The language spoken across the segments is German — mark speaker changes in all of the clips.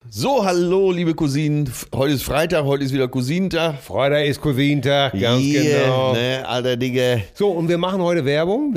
Speaker 1: So, hallo, liebe Cousinen. Heute ist Freitag, heute ist wieder Cousinentag.
Speaker 2: Freitag ist Cousinentag, ganz genau.
Speaker 1: Ne, alter Digga.
Speaker 2: So, und wir machen heute Werbung.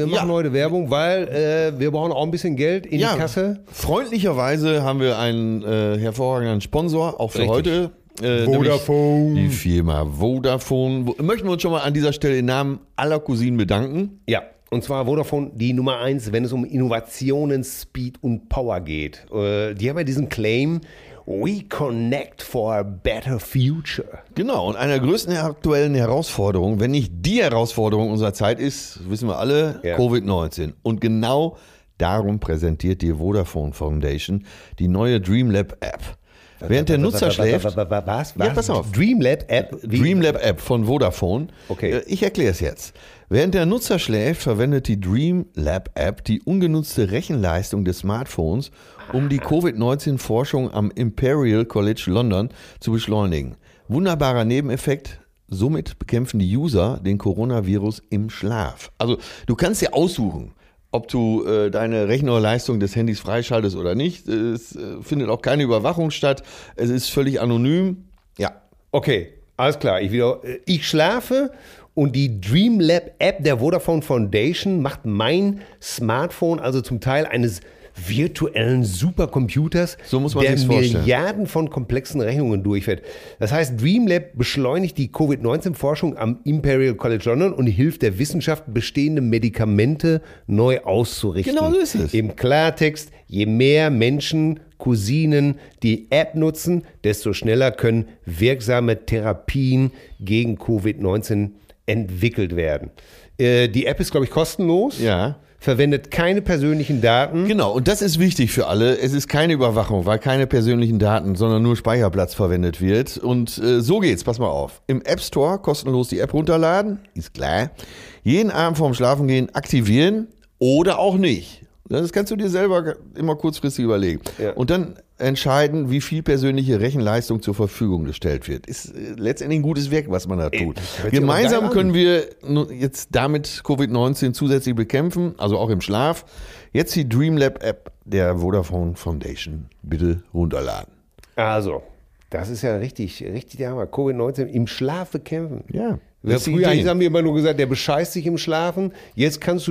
Speaker 2: Weil wir brauchen auch ein bisschen Geld in die Kasse.
Speaker 1: Freundlicherweise haben wir einen hervorragenden Sponsor, auch für heute.
Speaker 2: Vodafone.
Speaker 1: Die Firma Vodafone. Möchten wir uns schon mal an dieser Stelle im Namen aller Cousinen bedanken.
Speaker 2: Ja. Und zwar Vodafone, die Nummer 1, wenn es um Innovationen, Speed und Power geht. Die haben ja diesen Claim, We connect for a better future.
Speaker 1: Genau, und einer der größten aktuellen Herausforderungen, wenn nicht die Herausforderung unserer Zeit ist, wissen wir alle, Covid-19. Und genau darum präsentiert die Vodafone Foundation die neue DreamLab App. Während der Nutzer schläft...
Speaker 2: Was?
Speaker 1: Ja, pass auf.
Speaker 2: DreamLab App?
Speaker 1: DreamLab App von Vodafone.
Speaker 2: Okay.
Speaker 1: Ich erkläre es jetzt. Während der Nutzer schläft, verwendet die DreamLab App die ungenutzte Rechenleistung des Smartphones, um die Covid-19-Forschung am Imperial College London zu beschleunigen. Wunderbarer Nebeneffekt. Somit bekämpfen die User den Coronavirus im Schlaf. Also du kannst dir aussuchen, ob du deine Rechnerleistung des Handys freischaltest oder nicht. Es findet auch keine Überwachung statt. Es ist völlig anonym. Ja.
Speaker 2: Okay, alles klar. Ich schlafe und die DreamLab App der Vodafone Foundation macht mein Smartphone also zum Teil eines virtuellen Supercomputers,
Speaker 1: so muss man
Speaker 2: der
Speaker 1: sich's vorstellen.
Speaker 2: Milliarden von komplexen Rechnungen durchführt. Das heißt, DreamLab beschleunigt die Covid-19-Forschung am Imperial College London und hilft der Wissenschaft, bestehende Medikamente neu auszurichten.
Speaker 1: Genau so ist es.
Speaker 2: Im Klartext, je mehr Menschen, Cousinen die App nutzen, desto schneller können wirksame Therapien gegen Covid-19 entwickelt werden. Die App ist, glaube ich, kostenlos.
Speaker 1: Ja.
Speaker 2: Verwendet keine persönlichen Daten.
Speaker 1: Genau, und das ist wichtig für alle. Es ist keine Überwachung, weil keine persönlichen Daten, sondern nur Speicherplatz verwendet wird. Und so geht's, pass mal auf. Im App Store kostenlos die App runterladen, ist klar. Jeden Abend vorm Schlafengehen aktivieren oder auch nicht. Das kannst du dir selber immer kurzfristig überlegen.
Speaker 2: Ja.
Speaker 1: Und dann entscheiden, wie viel persönliche Rechenleistung zur Verfügung gestellt wird. Ist letztendlich ein gutes Werk, was man da tut. Gemeinsam können wir jetzt damit Covid-19 zusätzlich bekämpfen, also auch im Schlaf. Jetzt die DreamLab App der Vodafone Foundation. Bitte runterladen.
Speaker 2: Also, das ist ja richtig der Hammer. Covid-19 im Schlaf bekämpfen.
Speaker 1: Ja.
Speaker 2: Früher haben wir immer nur gesagt, der bescheißt sich im Schlafen. Jetzt kannst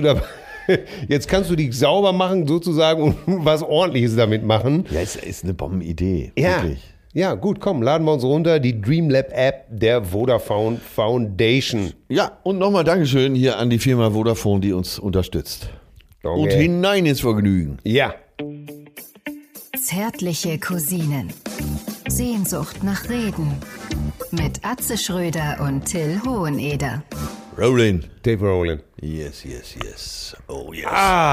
Speaker 2: du dich sauber machen, sozusagen, und was Ordentliches damit machen.
Speaker 1: Ja, es ist eine Bombenidee.
Speaker 2: Ja.
Speaker 1: Wirklich.
Speaker 2: Ja, gut, komm, laden wir uns runter. Die DreamLab App der Vodafone Foundation.
Speaker 1: Ja, und nochmal Dankeschön hier an die Firma Vodafone, die uns unterstützt.
Speaker 2: Danke.
Speaker 1: Und hinein ins Vergnügen.
Speaker 2: Ja.
Speaker 3: Zärtliche Cousinen. Sehnsucht nach Reden. Mit Atze Schröder und Till Hoheneder.
Speaker 1: Rolling.
Speaker 2: Dave Rowland.
Speaker 1: Yes, yes, yes. Oh, yes.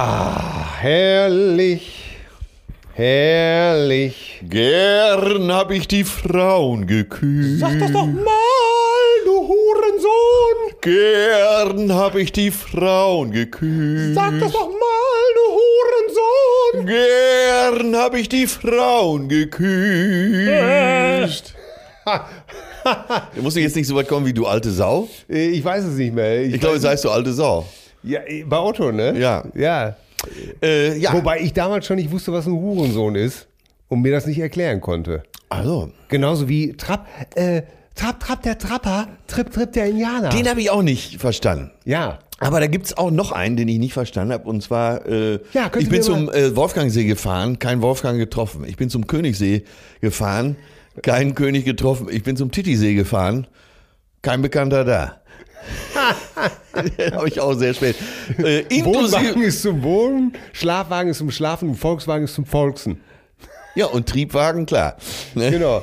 Speaker 2: Herrlich. Herrlich.
Speaker 1: Gern hab ich die Frauen geküsst.
Speaker 2: Sag das doch mal, du Hurensohn.
Speaker 1: Gern hab ich die Frauen geküsst.
Speaker 2: Sag das doch mal, du Hurensohn.
Speaker 1: Gern hab ich die Frauen geküsst. Du musst jetzt nicht so weit kommen wie du alte Sau.
Speaker 2: Ich weiß es nicht mehr.
Speaker 1: Ich glaube, es heißt du alte Sau.
Speaker 2: Ja, bei Otto, ne?
Speaker 1: Ja.
Speaker 2: Ja.
Speaker 1: Ja.
Speaker 2: Wobei ich damals schon nicht wusste, was ein Hurensohn ist und mir das nicht erklären konnte.
Speaker 1: Also.
Speaker 2: Genauso wie Trapp, der Trapper, Trip, der Indianer.
Speaker 1: Den habe ich auch nicht verstanden.
Speaker 2: Ja.
Speaker 1: Aber da gibt's auch noch einen, den ich nicht verstanden habe. Und zwar, ich bin
Speaker 2: mir
Speaker 1: zum Wolfgangsee gefahren, kein Wolfgang getroffen. Ich bin zum Königssee gefahren, keinen König getroffen. Ich bin zum Titisee gefahren, kein Bekannter da. Habe ich auch sehr spät.
Speaker 2: Wohnwagen ist zum Wohnen, Schlafwagen ist zum Schlafen und Volkswagen ist zum Volksen.
Speaker 1: Ja, und Triebwagen, klar. Ne?
Speaker 2: Genau.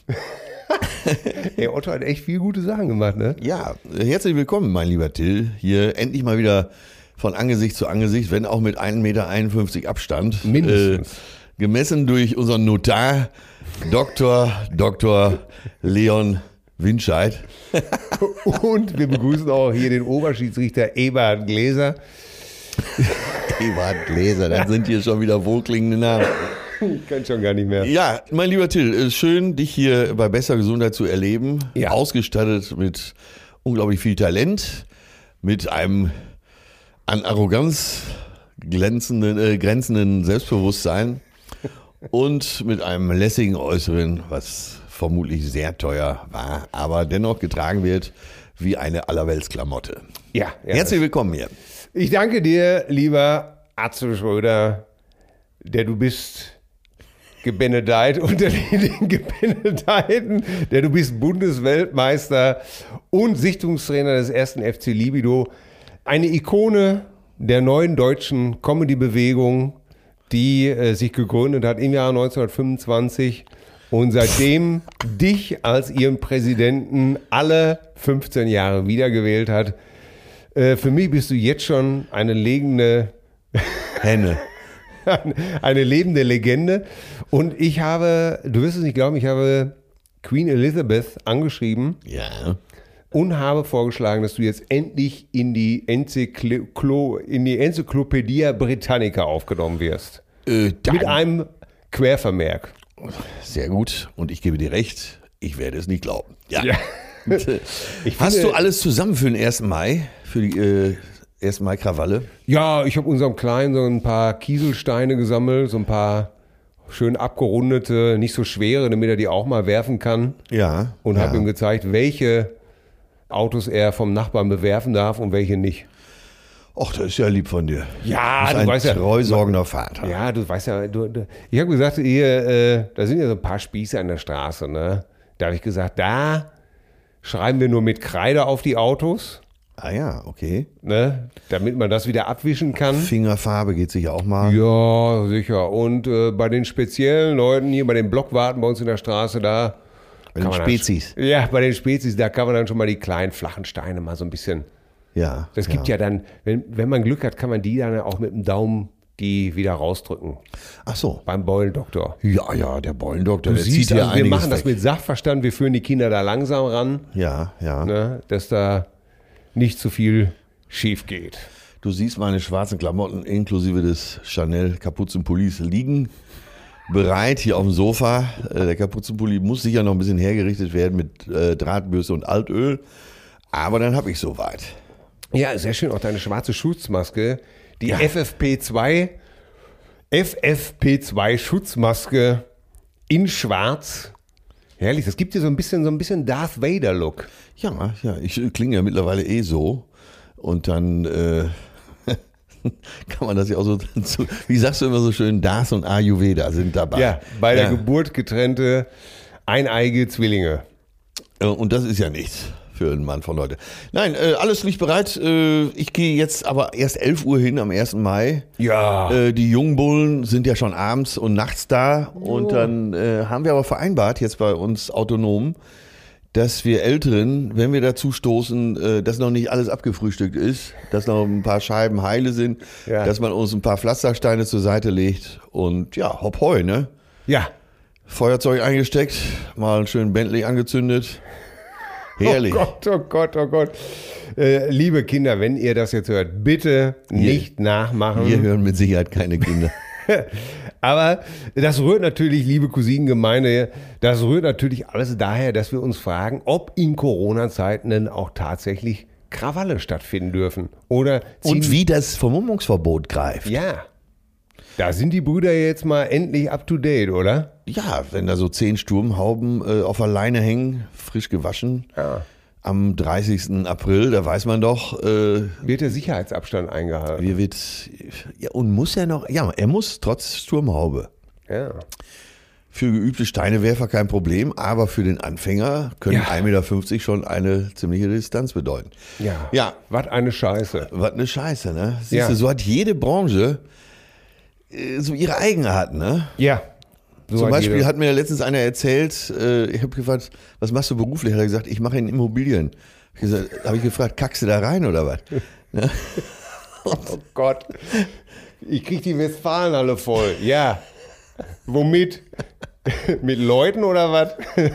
Speaker 2: Hey, Otto hat echt viele gute Sachen gemacht, ne?
Speaker 1: Ja, herzlich willkommen, mein lieber Till. Hier endlich mal wieder von Angesicht zu Angesicht, wenn auch mit 1,51 Meter Abstand.
Speaker 2: Mindestens.
Speaker 1: Gemessen durch unseren Notar, Dr. Leon Winscheid.
Speaker 2: Und wir begrüßen auch hier den Oberschiedsrichter Eberhard Gläser.
Speaker 1: Eberhard Gläser, das sind hier schon wieder wohlklingende Namen.
Speaker 2: Ich kann schon gar nicht mehr.
Speaker 1: Ja, mein lieber Till, schön, dich hier bei Besser Gesundheit zu erleben.
Speaker 2: Ja.
Speaker 1: Ausgestattet mit unglaublich viel Talent, mit einem an Arroganz grenzenden Selbstbewusstsein und mit einem lässigen Äußeren, was vermutlich sehr teuer war, aber dennoch getragen wird wie eine Allerweltsklamotte.
Speaker 2: Ja.
Speaker 1: Herzlich willkommen hier.
Speaker 2: Ich danke dir, lieber Atze Schröder, der du bist gebenedeit unter den Gebenedeiten, der du bist Bundesweltmeister und Sichtungstrainer des 1. FC Libido. Eine Ikone der neuen deutschen Comedy-Bewegung, die sich gegründet hat im Jahr 1925 und seitdem dich als ihren Präsidenten alle 15 Jahre wiedergewählt hat. Für mich bist du jetzt schon eine lebende
Speaker 1: Henne.
Speaker 2: Eine lebende Legende. Und ich habe, du wirst es nicht glauben, ich habe Queen Elizabeth angeschrieben.
Speaker 1: Ja.
Speaker 2: Und habe vorgeschlagen, dass du jetzt endlich in die Enzyklopädie Britannica aufgenommen wirst. Mit einem Quervermerk.
Speaker 1: Sehr gut. Und ich gebe dir recht, ich werde es nicht glauben. Ja.
Speaker 2: Hast
Speaker 1: du alles zusammen für den 1. Mai? Für die 1. Mai-Krawalle?
Speaker 2: Ja, ich habe unserem Kleinen so ein paar Kieselsteine gesammelt, so ein paar schön abgerundete, nicht so schwere, damit er die auch mal werfen kann.
Speaker 1: Ja.
Speaker 2: Und habe ihm gezeigt, welche Autos er vom Nachbarn bewerfen darf und welche nicht.
Speaker 1: Ach, das ist ja lieb von dir.
Speaker 2: Ja,
Speaker 1: du weißt ja. Treusorgender Vater.
Speaker 2: Ja, du weißt ja, ich habe gesagt, hier, da sind ja so ein paar Spieße an der Straße, ne? Da habe ich gesagt, da schreiben wir nur mit Kreide auf die Autos.
Speaker 1: Ah ja, okay.
Speaker 2: Ne? Damit man das wieder abwischen kann.
Speaker 1: Fingerfarbe geht sicher auch mal.
Speaker 2: Ja, sicher. Und bei den speziellen Leuten hier, bei den Blockwarten bei uns in der Straße, da
Speaker 1: bei den Spezies.
Speaker 2: Bei den Spezies, da kann man dann schon mal die kleinen, flachen Steine mal so ein bisschen.
Speaker 1: Ja.
Speaker 2: Das gibt ja dann, wenn man Glück hat, kann man die dann auch mit dem Daumen die wieder rausdrücken.
Speaker 1: Ach so.
Speaker 2: Beim Beulendoktor.
Speaker 1: Ja, der Beulendoktor.
Speaker 2: Du siehst, also wir machen das mit Sachverstand, wir führen die Kinder da langsam ran.
Speaker 1: Ja.
Speaker 2: Ne, dass da nicht zu viel schief geht.
Speaker 1: Du siehst meine schwarzen Klamotten inklusive des Chanel Kapuzenpullis liegen. Bereit hier auf dem Sofa. Der Kapuzenpulli muss sicher noch ein bisschen hergerichtet werden mit Drahtbürste und Altöl. Aber dann habe ich soweit.
Speaker 2: Ja, sehr schön. Auch deine schwarze Schutzmaske. Die FFP2 Schutzmaske in schwarz. Herrlich. Das gibt dir so ein bisschen Darth Vader Look.
Speaker 1: Ja. Ich klinge ja mittlerweile so. Und dann kann man das ja auch so, wie sagst du immer so schön, Darth und Ayurveda sind dabei.
Speaker 2: Ja, bei der Geburt getrennte eineige Zwillinge.
Speaker 1: Und das ist ja nichts für einen Mann von heute. Nein, alles liegt bereit. Ich gehe jetzt aber erst 11 Uhr hin am 1. Mai.
Speaker 2: Ja.
Speaker 1: Die jungen Bullen sind ja schon abends und nachts da. Und dann haben wir aber vereinbart, jetzt bei uns autonom, dass wir Älteren, wenn wir dazu stoßen, dass noch nicht alles abgefrühstückt ist, dass noch ein paar Scheiben heile sind, dass man uns ein paar Pflastersteine zur Seite legt und ja, hopp hoi, ne?
Speaker 2: Ja.
Speaker 1: Feuerzeug eingesteckt, mal einen schönen Bentley angezündet. Herrlich.
Speaker 2: Oh Gott. Liebe Kinder, wenn ihr das jetzt hört, bitte nicht nachmachen.
Speaker 1: Wir hören mit Sicherheit keine Kinder.
Speaker 2: Aber das rührt natürlich, liebe Cousinengemeinde, das rührt natürlich alles daher, dass wir uns fragen, ob in Corona-Zeiten denn auch tatsächlich Krawalle stattfinden dürfen.
Speaker 1: Und wie das Vermummungsverbot greift.
Speaker 2: Ja. Da sind die Brüder jetzt mal endlich up to date, oder?
Speaker 1: Ja, wenn da so 10 Sturmhauben auf der Leine hängen, frisch gewaschen, am 30. April, da weiß man doch.
Speaker 2: Wird der Sicherheitsabstand eingehalten?
Speaker 1: Und muss er noch, er muss trotz Sturmhaube.
Speaker 2: Ja.
Speaker 1: Für geübte Steinewerfer kein Problem, aber für den Anfänger können 1,50 Meter schon eine ziemliche Distanz bedeuten.
Speaker 2: Ja. Was eine Scheiße.
Speaker 1: Was eine Scheiße, ne? Siehst du, so hat jede Branche so ihre Eigenarten, ne?
Speaker 2: Ja.
Speaker 1: So Zum Beispiel hat mir letztens einer erzählt, ich habe gefragt, was machst du beruflich? Hat er gesagt, ich mache in Immobilien. Habe ich gefragt, kackst du da rein oder was? Ja.
Speaker 2: Oh Gott. Ich krieg die Westfalenhalle voll. Ja. Womit? Mit Leuten oder was?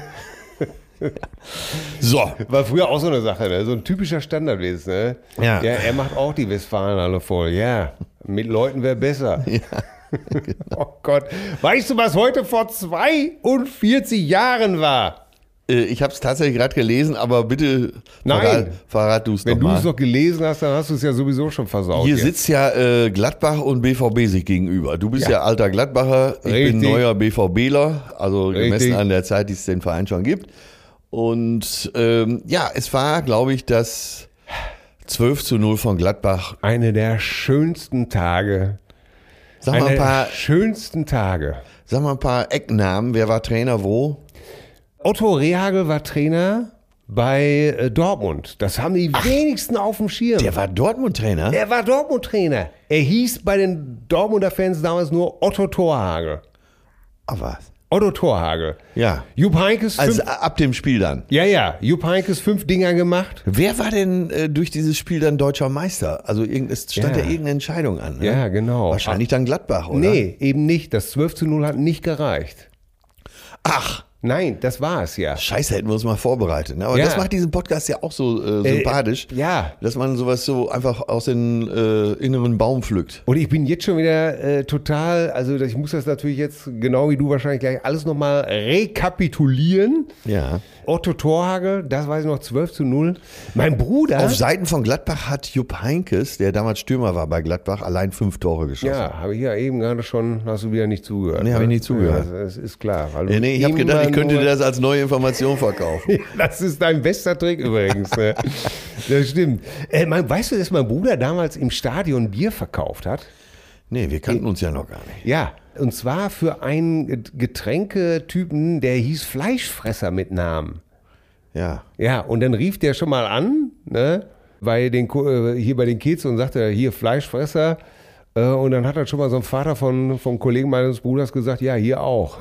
Speaker 1: So.
Speaker 2: War früher auch so eine Sache, ne? So ein typischer Standardwesen, ne?
Speaker 1: Ja.
Speaker 2: Er macht auch die Westfalenhalle voll. Ja. Mit Leuten wäre besser.
Speaker 1: Ja. Genau.
Speaker 2: Oh Gott. Weißt du, was heute vor 42 Jahren war?
Speaker 1: Ich habe es tatsächlich gerade gelesen, aber bitte verrat du es doch mal.
Speaker 2: Wenn du es noch gelesen hast, dann hast du es ja sowieso schon versaut.
Speaker 1: Hier sitzt ja Gladbach und BVB sich gegenüber. Du bist ja alter Gladbacher, ich bin neuer BVBler, also gemessen an der Zeit, die es den Verein schon gibt. Und es war, glaube ich, das 12:0 von Gladbach.
Speaker 2: Eine der schönsten Tage.
Speaker 1: Sag mal ein paar Ecknamen. Wer war Trainer wo?
Speaker 2: Otto Rehhagel war Trainer bei Dortmund. Das haben die wenigsten auf dem Schirm.
Speaker 1: Der war Dortmund-Trainer?
Speaker 2: Er war Dortmund-Trainer. Er hieß bei den Dortmunder Fans damals nur Otto Torhagel.
Speaker 1: Ach was?
Speaker 2: Otto Torhagel.
Speaker 1: Ja.
Speaker 2: Jupp Heynckes
Speaker 1: ab dem Spiel dann?
Speaker 2: Ja. Jupp Heynckes 5 Dinger gemacht.
Speaker 1: Wer war denn durch dieses Spiel dann deutscher Meister? Also es stand ja irgendeine Entscheidung an. Ne?
Speaker 2: Ja, genau.
Speaker 1: Wahrscheinlich dann Gladbach, oder?
Speaker 2: Nee, eben nicht. Das 12:0 hat nicht gereicht.
Speaker 1: Ach.
Speaker 2: Nein, das war es ja.
Speaker 1: Scheiße, hätten wir uns mal vorbereitet. Ne? Aber das macht diesen Podcast ja auch so sympathisch, dass man sowas so einfach aus den inneren Baum pflückt.
Speaker 2: Und ich bin jetzt schon wieder total, also ich muss das natürlich jetzt, genau wie du wahrscheinlich gleich, alles nochmal rekapitulieren.
Speaker 1: Ja.
Speaker 2: Otto Torhagel, das weiß ich noch, 12:0. Mein Bruder...
Speaker 1: Auf Seiten von Gladbach hat Jupp Heynckes, der damals Stürmer war bei Gladbach, allein 5 Tore geschossen.
Speaker 2: Ja, habe ich ja eben gerade schon, hast du wieder nicht zugehört.
Speaker 1: Nee, habe ich nicht zugehört.
Speaker 2: Ja, das ist klar.
Speaker 1: Nee, ich habe gedacht, ich könnte dir das als neue Information verkaufen.
Speaker 2: Das ist dein bester Trick übrigens. Ne? Das stimmt. Weißt du, dass mein Bruder damals im Stadion Bier verkauft hat?
Speaker 1: Nee, wir kannten uns ja noch gar nicht.
Speaker 2: Ja, und zwar für einen Getränketypen, der hieß Fleischfresser mit Namen.
Speaker 1: Ja.
Speaker 2: Ja, und dann rief der schon mal an, ne, hier bei den Kids und sagte, hier Fleischfresser. Und dann hat er schon mal so ein Vater vom Kollegen meines Bruders gesagt, ja, hier auch.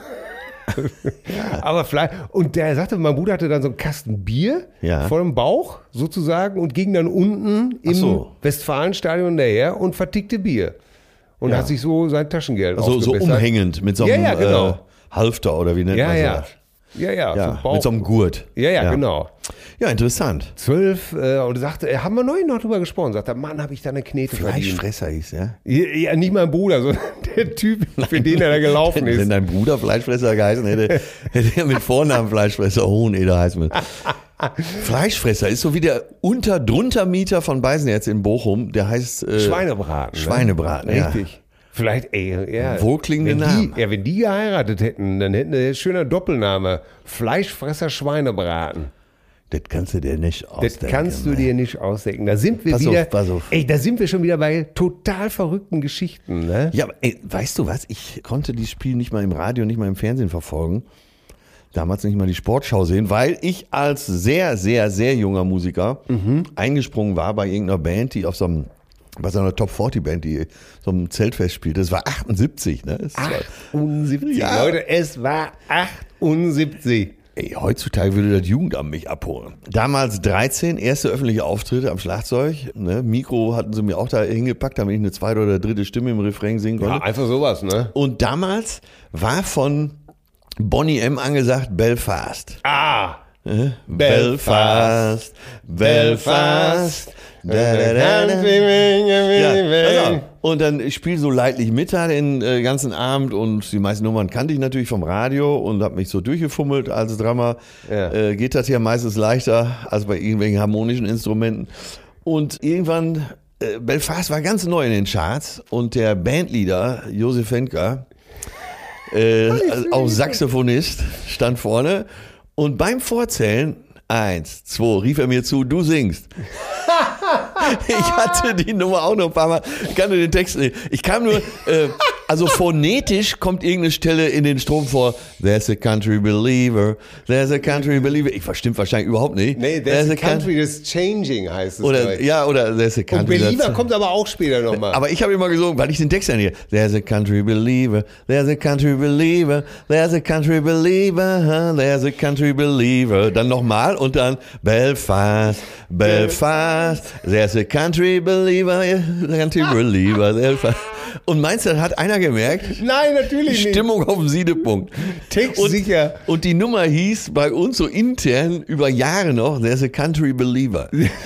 Speaker 2: Ja. Aber und der sagte, mein Bruder hatte dann so einen Kasten Bier vor dem Bauch sozusagen und ging dann unten im Westfalenstadion daher und vertickte Bier. Und hat sich so sein Taschengeld
Speaker 1: so umhängend mit so einem
Speaker 2: genau.
Speaker 1: Halfter oder wie nennt man das?
Speaker 2: Ja, so
Speaker 1: mit so einem Gurt.
Speaker 2: Ja, genau.
Speaker 1: Ja, interessant.
Speaker 2: 12 und sagte, haben wir neulich noch drüber gesprochen, sagte, Mann, habe ich da eine Knete verdient.
Speaker 1: Fleischfresser hieß, ja?
Speaker 2: Ja, nicht mein Bruder, sondern der Typ, für den er da gelaufen ist.
Speaker 1: Wenn dein Bruder Fleischfresser geheißen hätte, hätte er mit Vornamen Fleischfresser Hoheneder heißen müssen. Fleischfresser ist so wie der Druntermieter von Beisenherz in Bochum, der heißt
Speaker 2: Schweinebraten.
Speaker 1: Schweinebraten,
Speaker 2: Richtig. Vielleicht,
Speaker 1: wohlklingende Namen.
Speaker 2: Wenn die geheiratet hätten, dann hätten sie schöner Doppelname. Fleischfresser Schweinebraten.
Speaker 1: Das kannst du dir nicht ausdenken.
Speaker 2: Das kannst du dir nicht ausdenken. Da sind wir
Speaker 1: Pass auf.
Speaker 2: Da sind wir schon wieder bei total verrückten Geschichten. Ne?
Speaker 1: Ja, aber weißt du was? Ich konnte dieses Spiel nicht mal im Radio, nicht mal im Fernsehen verfolgen. Damals nicht mal die Sportschau sehen, weil ich als sehr, sehr, sehr junger Musiker eingesprungen war bei irgendeiner Band, die bei so einer Top-40-Band, die so einem Zeltfest spielt. Das war 78, ne?
Speaker 2: 78, ja. Leute, es war 78.
Speaker 1: Ey, heutzutage würde das Jugendamt mich abholen. Damals 13, erste öffentliche Auftritte am Schlagzeug. Ne? Mikro hatten sie mir auch da hingepackt, damit ich eine zweite oder dritte Stimme im Refrain singen konnte.
Speaker 2: Ja, einfach sowas, ne?
Speaker 1: Und damals war von Bonnie M. angesagt Belfast. Belfast. Und dann ich spiele so leidlich mit da den ganzen Abend und die meisten Nummern kannte ich natürlich vom Radio und habe mich so durchgefummelt als Drummer. Ja. Geht das ja meistens leichter als bei irgendwelchen harmonischen Instrumenten. Und irgendwann, Belfast war ganz neu in den Charts und der Bandleader Josef Henker, auch Saxophonist, stand vorne und beim Vorzählen 1, 2, rief er mir zu, du singst. Ich hatte die Nummer auch noch ein paar Mal, ich kannte den Text nicht. Ich kam nur, also phonetisch kommt irgendeine Stelle in den Strophen vor, there's a country believer, there's a country believer. Ich verstimmt wahrscheinlich überhaupt nicht.
Speaker 2: Nee, there's a country that's changing heißt es.
Speaker 1: Oder there's a country.
Speaker 2: Und Believer kommt aber auch später nochmal.
Speaker 1: Aber ich habe immer gesungen, weil ich den Text ja nicht, there's a country believer, there's a country believer, there's a country believer, there's a country believer. Dann nochmal und dann Belfast, there's a country believer, Belfast. Und meinst du, das hat einer gemerkt?
Speaker 2: Nein, natürlich nicht.
Speaker 1: Stimmung auf dem Siedepunkt.
Speaker 2: Sicher.
Speaker 1: Und die Nummer hieß bei uns so intern über Jahre noch, there's a country believer.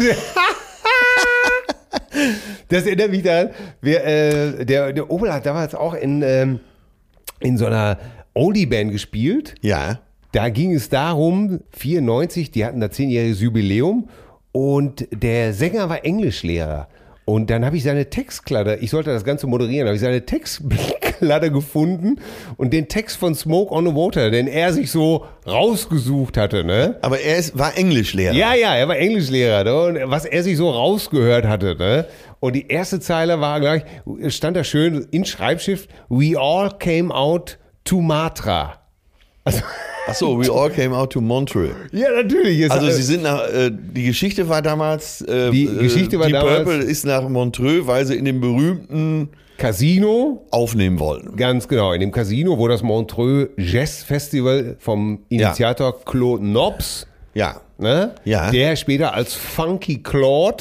Speaker 2: Das erinnert mich daran, der Opel hat damals auch in so einer Oldie-Band gespielt.
Speaker 1: Ja.
Speaker 2: Da ging es darum, 94, die hatten da 10-jähriges Jubiläum und der Sänger war Englischlehrer. Und dann habe ich seine Textkladder, ich sollte das Ganze moderieren, habe ich seine Textkladder gefunden und den Text von Smoke on the Water, den er sich so rausgesucht hatte, ne?
Speaker 1: Aber war Englischlehrer.
Speaker 2: Ja, er war Englischlehrer, ne? Und was er sich so rausgehört hatte, ne? Und die erste Zeile war gleich, stand da schön in Schreibschrift, we all came out to Matra. Also,
Speaker 1: Achso, we all came out to Montreux.
Speaker 2: ja, natürlich.
Speaker 1: Also sie sind die Geschichte war damals,
Speaker 2: Die
Speaker 1: Purple ist nach Montreux, weil sie in dem berühmten
Speaker 2: Casino,
Speaker 1: aufnehmen wollten.
Speaker 2: ganz genau, in dem Casino, wo das Montreux Jazz Festival vom Initiator Claude Nobs,
Speaker 1: Ja.
Speaker 2: ne,
Speaker 1: Ja.
Speaker 2: der später als Funky Claude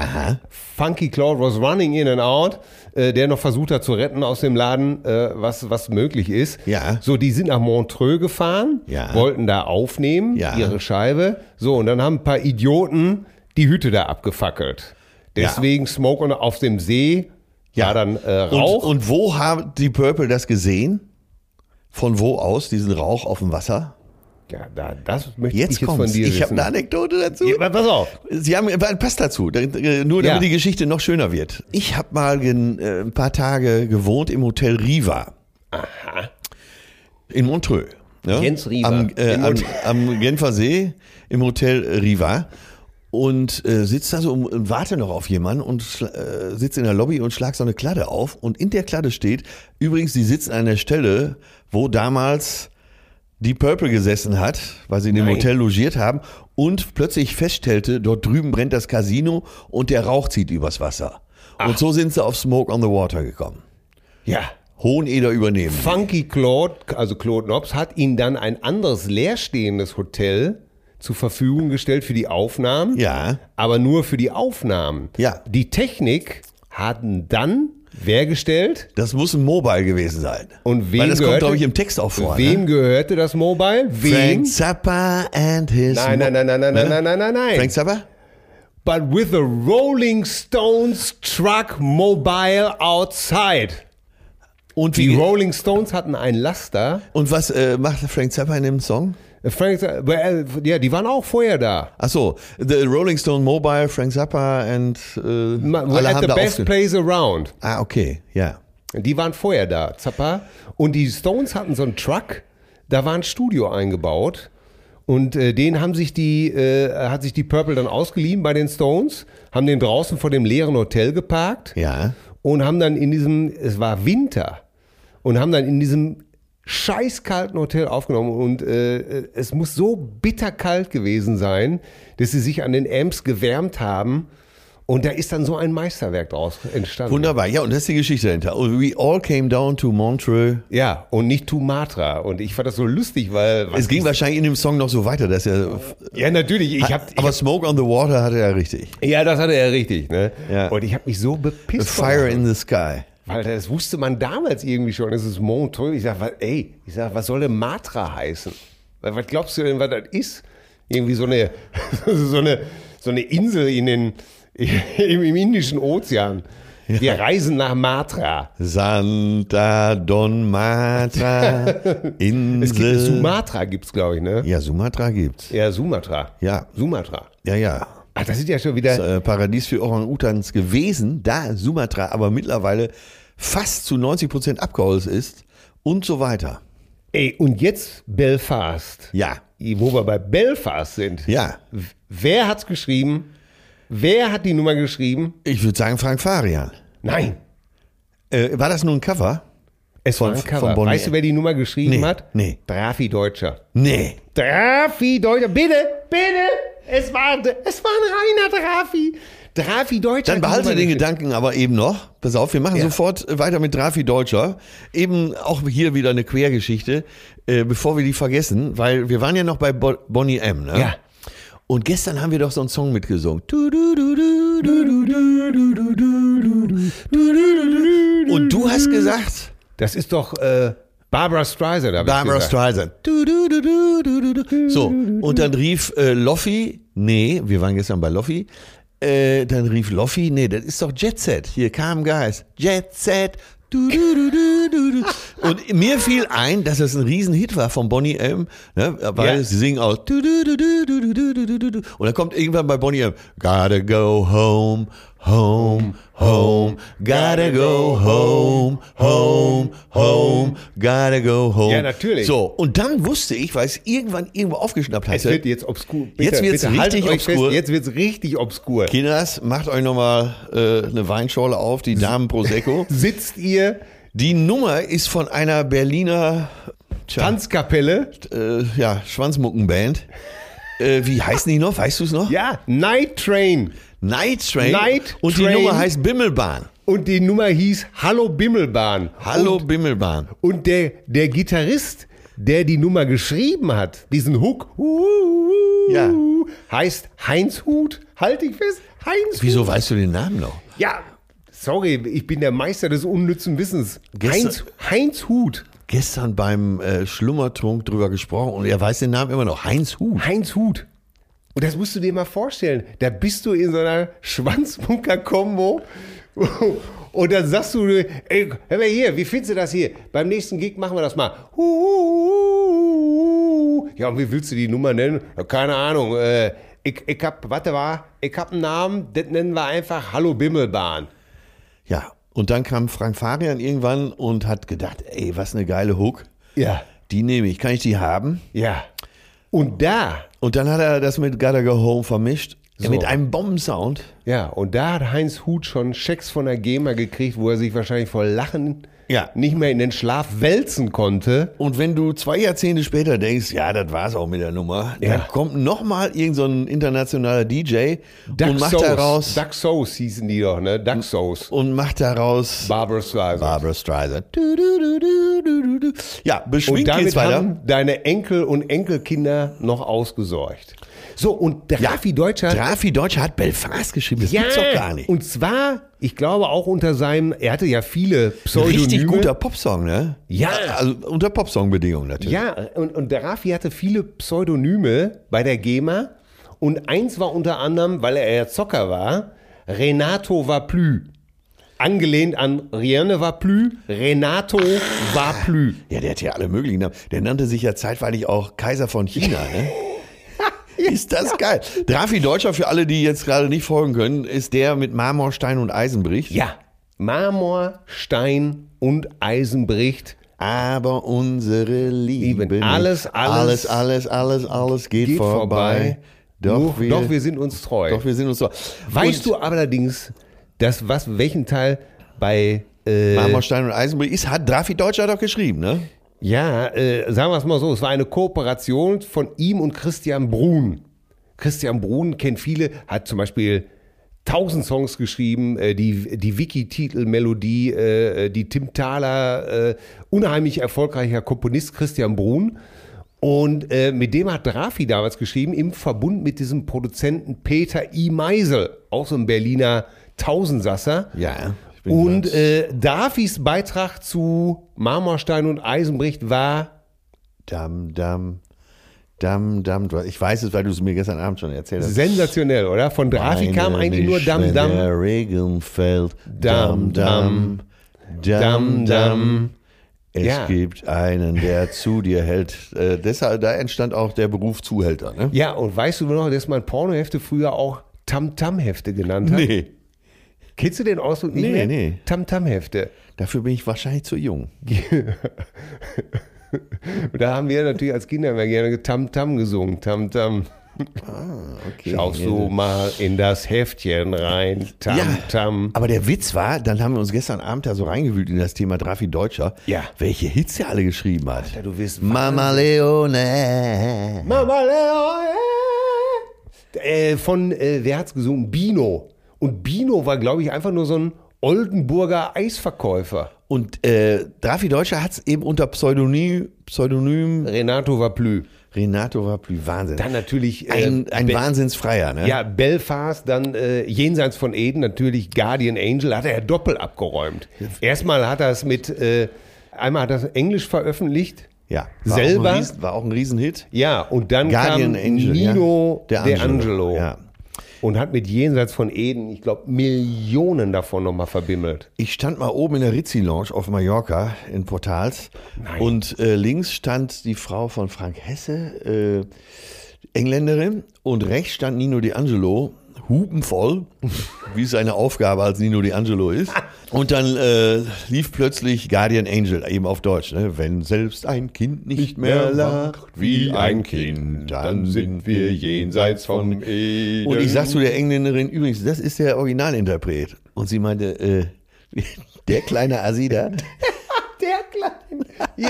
Speaker 2: was running in and out, der noch versucht hat zu retten aus dem Laden, was möglich ist.
Speaker 1: Ja.
Speaker 2: So, die sind nach Montreux gefahren,
Speaker 1: Ja.
Speaker 2: wollten da aufnehmen,
Speaker 1: Ja.
Speaker 2: ihre Scheibe. So, und dann haben ein paar Idioten die Hütte da abgefackelt. Deswegen Smoke auf dem See, war dann Rauch.
Speaker 1: Und wo haben die Purple das gesehen? Von wo aus, diesen Rauch auf dem Wasser?
Speaker 2: Ja, das möchte
Speaker 1: Jetzt
Speaker 2: ich jetzt
Speaker 1: kommt's.
Speaker 2: von dir
Speaker 1: Ich habe
Speaker 2: wissen.
Speaker 1: eine Anekdote dazu.
Speaker 2: Ja, pass auf.
Speaker 1: Sie haben, passt dazu, nur damit
Speaker 2: Ja.
Speaker 1: die Geschichte noch schöner wird. Ich habe mal ein paar Tage gewohnt im Hotel Riva.
Speaker 2: Aha.
Speaker 1: In Montreux. Ne?
Speaker 2: Jens Riva.
Speaker 1: Am Genfer See im Hotel Riva. Und sitzt da so und warte noch auf jemanden und sitzt in der Lobby und schlag so eine Kladde auf. Und in der Kladde steht, übrigens, die sitzen an der Stelle, wo damals die Purple gesessen hat, weil sie in dem Hotel logiert haben und plötzlich feststellte, dort drüben brennt das Casino und der Rauch zieht übers Wasser. Und so sind sie auf Smoke on the Water gekommen.
Speaker 2: Ja.
Speaker 1: Hoheneder übernehmen.
Speaker 2: Funky Claude, also Claude Nobs, hat ihnen dann ein anderes leerstehendes Hotel zur Verfügung gestellt für die Aufnahmen.
Speaker 1: Ja.
Speaker 2: Aber nur für die Aufnahmen.
Speaker 1: Ja.
Speaker 2: Die Technik hatten dann wer gestellt?
Speaker 1: Das muss ein Mobile gewesen sein.
Speaker 2: Und wem
Speaker 1: weil das kommt,
Speaker 2: gehörte-
Speaker 1: glaube ich, im Text auch vor.
Speaker 2: Wem
Speaker 1: Ne?
Speaker 2: gehörte das Mobile? Wem?
Speaker 1: Frank Zappa and his...
Speaker 2: Nein.
Speaker 1: Frank Zappa?
Speaker 2: But with a Rolling Stones truck mobile outside.
Speaker 1: Und,
Speaker 2: Die
Speaker 1: wie,
Speaker 2: Rolling Stones hatten einen Laster.
Speaker 1: und was macht Frank Zappa in dem Song?
Speaker 2: Ja, die waren auch vorher da.
Speaker 1: Achso, The Rolling Stone Mobile, Frank Zappa and alle
Speaker 2: At
Speaker 1: haben
Speaker 2: the
Speaker 1: da
Speaker 2: best place around.
Speaker 1: Ah, okay, ja.
Speaker 2: Die waren vorher da, Zappa. Und die Stones hatten so einen Truck, da war ein Studio eingebaut. Und den hat sich die Purple dann ausgeliehen bei den Stones, haben den draußen vor dem leeren Hotel geparkt
Speaker 1: Ja.
Speaker 2: und haben dann es war Winter, und haben dann in diesem scheißkalten Hotel aufgenommen. Und es muss so bitterkalt gewesen sein, dass sie sich an den Amps gewärmt haben. Und da ist dann so ein Meisterwerk draus entstanden.
Speaker 1: Wunderbar, ja, und das ist die Geschichte dahinter. Und we all came down to Montreux.
Speaker 2: Ja, und nicht to Matra. Und ich fand das so lustig, weil...
Speaker 1: Es ging wahrscheinlich in dem Song noch so weiter, dass er...
Speaker 2: Ja, natürlich.
Speaker 1: aber Smoke on the Water hatte er richtig.
Speaker 2: Ja, das hatte er richtig. Ne?
Speaker 1: Ja.
Speaker 2: Und ich habe mich so
Speaker 1: A
Speaker 2: bepisst.
Speaker 1: Fire in the Sky.
Speaker 2: Weil das wusste man damals irgendwie schon. Es ist Montreux. Ich sag, was soll denn Matra heißen? Was glaubst du denn, was das ist? Irgendwie so eine Insel im Indischen Ozean. Wir reisen nach Matra.
Speaker 1: Santa Don Matra, Insel.
Speaker 2: Sumatra gibt's, glaube ich, ne?
Speaker 1: Ja, Sumatra gibt's.
Speaker 2: Ja, Sumatra.
Speaker 1: Ja.
Speaker 2: Sumatra.
Speaker 1: Ja.
Speaker 2: Ach, das sind ja schon wieder...
Speaker 1: Das Paradies für Orang-Utans gewesen, da Sumatra aber mittlerweile fast zu 90% abgeholzt ist und so weiter.
Speaker 2: Ey, und jetzt Belfast.
Speaker 1: Ja.
Speaker 2: Wo wir bei Belfast sind.
Speaker 1: Ja.
Speaker 2: Wer hat's geschrieben? Wer hat die Nummer geschrieben?
Speaker 1: Ich würde sagen Frank Farian.
Speaker 2: Nein.
Speaker 1: War das nur ein Cover?
Speaker 2: Es war ein
Speaker 1: von
Speaker 2: Cover.
Speaker 1: Bonnie
Speaker 2: Weißt du, wer die Nummer geschrieben
Speaker 1: Nee,
Speaker 2: hat?
Speaker 1: nee.
Speaker 2: Drafi Deutscher.
Speaker 1: Nee.
Speaker 2: Drafi Deutscher. Bitte. Es war ein reiner Drafi. Drafi Deutscher.
Speaker 1: Dann behalte den Gedanken aber eben noch. Pass auf, wir machen sofort weiter mit Drafi Deutscher. Eben auch hier wieder eine Quergeschichte, bevor wir die vergessen, weil wir waren ja noch bei Bonnie M. Ne?
Speaker 2: Ja.
Speaker 1: Und gestern haben wir doch so einen Song mitgesungen. Und du hast gesagt,
Speaker 2: Das ist doch Barbra Streisand. hab ich
Speaker 1: Barbra
Speaker 2: gesagt.
Speaker 1: Streisand. So, und dann rief Loffi, nee, wir waren gestern bei Loffi, dann rief Loffi, nee, das ist doch Jet Set. Hier kamen Guys. Jet Set. Und mir fiel ein, dass das ein Riesenhit war von Boney M, ne, weil sie singen auch und dann kommt irgendwann bei Boney M, gotta go home, home, home, gotta go home, home, home, gotta go home.
Speaker 2: Ja, natürlich.
Speaker 1: So, und dann wusste ich, weil ich es irgendwann irgendwo aufgeschnappt hatte.
Speaker 2: Es wird jetzt obskur. Bitte,
Speaker 1: Jetzt wird's
Speaker 2: bitte
Speaker 1: richtig
Speaker 2: haltet euch
Speaker 1: obskur.
Speaker 2: Fest, jetzt wird es richtig obskur.
Speaker 1: Kinders, macht euch nochmal eine Weinschorle auf, die Damen Prosecco.
Speaker 2: Sitzt ihr
Speaker 1: Die Nummer ist von einer Berliner
Speaker 2: Tanzkapelle?
Speaker 1: Schwanzmuckenband. Wie heißen die noch? Weißt du es noch?
Speaker 2: Ja, Night Train.
Speaker 1: Night Train.
Speaker 2: Night
Speaker 1: Und die
Speaker 2: Train.
Speaker 1: Nummer heißt Bimmelbahn.
Speaker 2: Und die Nummer hieß Hallo Bimmelbahn.
Speaker 1: Hallo Bimmelbahn.
Speaker 2: Und der Gitarrist, der die Nummer geschrieben hat, diesen Hook,
Speaker 1: Ja.
Speaker 2: heißt Heinz Huth. Halt dich fest, Heinz
Speaker 1: Wieso
Speaker 2: Huth.
Speaker 1: weißt du den Namen noch?
Speaker 2: Ja, sorry, ich bin der Meister des unnützen Wissens. Heinz Huth.
Speaker 1: Gestern beim Schlummertrunk drüber gesprochen und er weiß den Namen immer noch. Heinz Huth.
Speaker 2: Heinz Huth. Und das musst du dir mal vorstellen. Da bist du in so einer Schwanzmunker-Kombo und dann sagst du, ey, hör mal hier, wie findest du das hier? Beim nächsten Gig machen wir das mal. Ja, und wie willst du die Nummer nennen? Ja, keine Ahnung. Ich hab einen Namen, das nennen wir einfach Hallo Bimmelbahn.
Speaker 1: Ja, und dann kam Frank Farian irgendwann und hat gedacht, ey, was eine geile Hook.
Speaker 2: Ja.
Speaker 1: Die nehme ich. Kann ich die haben?
Speaker 2: Ja. Und
Speaker 1: dann hat er das mit Gotta Go Home vermischt.
Speaker 2: So.
Speaker 1: Mit einem Bombensound.
Speaker 2: Ja, und da hat Heinz Huth schon Schecks von der GEMA gekriegt, wo er sich wahrscheinlich vor Lachen nicht mehr in den Schlaf wälzen konnte.
Speaker 1: Und wenn du 2 Jahrzehnte später denkst, ja, das war's auch mit der Nummer, dann kommt nochmal irgend so ein internationaler DJ und macht daraus...
Speaker 2: Duck Sauce hießen die doch, ne? Duck Sauce.
Speaker 1: Und macht daraus...
Speaker 2: Barbra Streisand.
Speaker 1: Ja, beschwingt
Speaker 2: und damit
Speaker 1: geht's weiter.
Speaker 2: haben deine Enkel und Enkelkinder noch ausgesorgt. So, und Raffi Deutscher...
Speaker 1: Raffi Deutscher hat Belfast geschrieben, das gibt's doch gar nicht.
Speaker 2: Und zwar, ich glaube auch unter seinem... Er hatte ja viele Pseudonyme.
Speaker 1: Richtig guter Popsong, ne?
Speaker 2: Ja.
Speaker 1: Also unter Popsong-Bedingungen natürlich.
Speaker 2: Ja, und der Raffi hatte viele Pseudonyme bei der GEMA. Und eins war unter anderem, weil er ja Zocker war, Renato va plus. Angelehnt an Rien ne va plus, Renato va plus.
Speaker 1: Ja, der hat ja alle möglichen Namen. Der nannte sich ja zeitweilig auch Kaiser von China, ne? Ist das geil. Raffi Deutscher, für alle, die jetzt gerade nicht folgen können, ist der mit Marmor, Stein und Eisen bricht.
Speaker 2: Ja, Marmor, Stein und Eisen bricht.
Speaker 1: Aber unsere Liebe nicht.
Speaker 2: Alles
Speaker 1: geht vorbei.
Speaker 2: Doch wir sind uns treu.
Speaker 1: Doch wir sind uns treu.
Speaker 2: Weißt du allerdings, welchen Teil bei
Speaker 1: Marmor, Stein und Eisen bricht hat Raffi Deutscher doch geschrieben, ne?
Speaker 2: Ja, sagen wir es mal so, es war eine Kooperation von ihm und Christian Bruhn. Christian Bruhn kennt viele, hat zum Beispiel 1000 Songs geschrieben, die Wiki-Titel-Melodie, die Tim Thaler, unheimlich erfolgreicher Komponist Christian Bruhn. Und mit dem hat Raffi damals geschrieben, im Verbund mit diesem Produzenten Peter I. Meisel, auch so ein Berliner Tausendsasser.
Speaker 1: Ja.
Speaker 2: Und Rafis Beitrag zu Marmorstein und Eisenbricht war
Speaker 1: Dam. Ich weiß es, weil du es mir gestern Abend schon erzählt hast.
Speaker 2: sensationell, oder? Von Rafi kam eigentlich nur Dam.
Speaker 1: Wenn der Regen fällt.
Speaker 2: Dam.
Speaker 1: Es gibt einen, der zu dir hält. Deshalb, da entstand auch der Beruf Zuhälter, ne?
Speaker 2: Ja, und weißt du noch, dass man Pornohefte früher auch Tam-Tam-Hefte genannt hat?
Speaker 1: Nee.
Speaker 2: Kennst du den Ausdruck nicht mehr?
Speaker 1: Nee.
Speaker 2: Tam-Tam-Hefte.
Speaker 1: Dafür bin ich wahrscheinlich zu jung.
Speaker 2: Und da haben wir natürlich als Kinder immer gerne Tam-Tam gesungen. Tam-Tam.
Speaker 1: Okay.
Speaker 2: Schaust du mal in das Heftchen rein. Tam-Tam.
Speaker 1: Aber der Witz war, dann haben wir uns gestern Abend da so reingewühlt in das Thema Raffi Deutscher,
Speaker 2: Ja.
Speaker 1: welche Hits er alle geschrieben hat.
Speaker 2: Alter, du wirst
Speaker 1: Mama Leone.
Speaker 2: Mama Leone. Wer hat's gesungen? Bino. Und Bino war, glaube ich, einfach nur so ein Oldenburger Eisverkäufer.
Speaker 1: Und Raffi Deutscher hat es eben unter Pseudonym
Speaker 2: Renato va plus.
Speaker 1: Renato war Wahnsinn.
Speaker 2: Dann natürlich
Speaker 1: ein Wahnsinnsfreier, ne?
Speaker 2: Ja, Belfast, dann jenseits von Eden natürlich Guardian Angel, hat er ja doppelt abgeräumt. Erstmal hat er es einmal hat er es Englisch veröffentlicht.
Speaker 1: Ja,
Speaker 2: Selber.
Speaker 1: War auch ein Riesenhit.
Speaker 2: Ja, und dann
Speaker 1: Guardian
Speaker 2: kam
Speaker 1: Angel,
Speaker 2: Nino
Speaker 1: ja.
Speaker 2: De Angelo.
Speaker 1: Ja.
Speaker 2: und hat mit Jenseits von Eden, ich glaube, Millionen davon nochmal verbimmelt.
Speaker 1: Ich stand mal oben in der Rizzi-Lounge auf Mallorca in Portals.
Speaker 2: Nein.
Speaker 1: Und links stand die Frau von Frank Hesse, Engländerin, und rechts stand Nino D'Angelo, hupenvoll, wie es seine Aufgabe als Nino D'Angelo ist. Und dann lief plötzlich Guardian Angel, eben auf Deutsch. Ne? Wenn selbst ein Kind nicht mehr lacht wie ein Kind, dann sind wir jenseits von Eden. Und ich sag zu der Engländerin, übrigens, das ist der Originalinterpret. Und sie meinte, der kleine Assi da.
Speaker 2: Der kleine,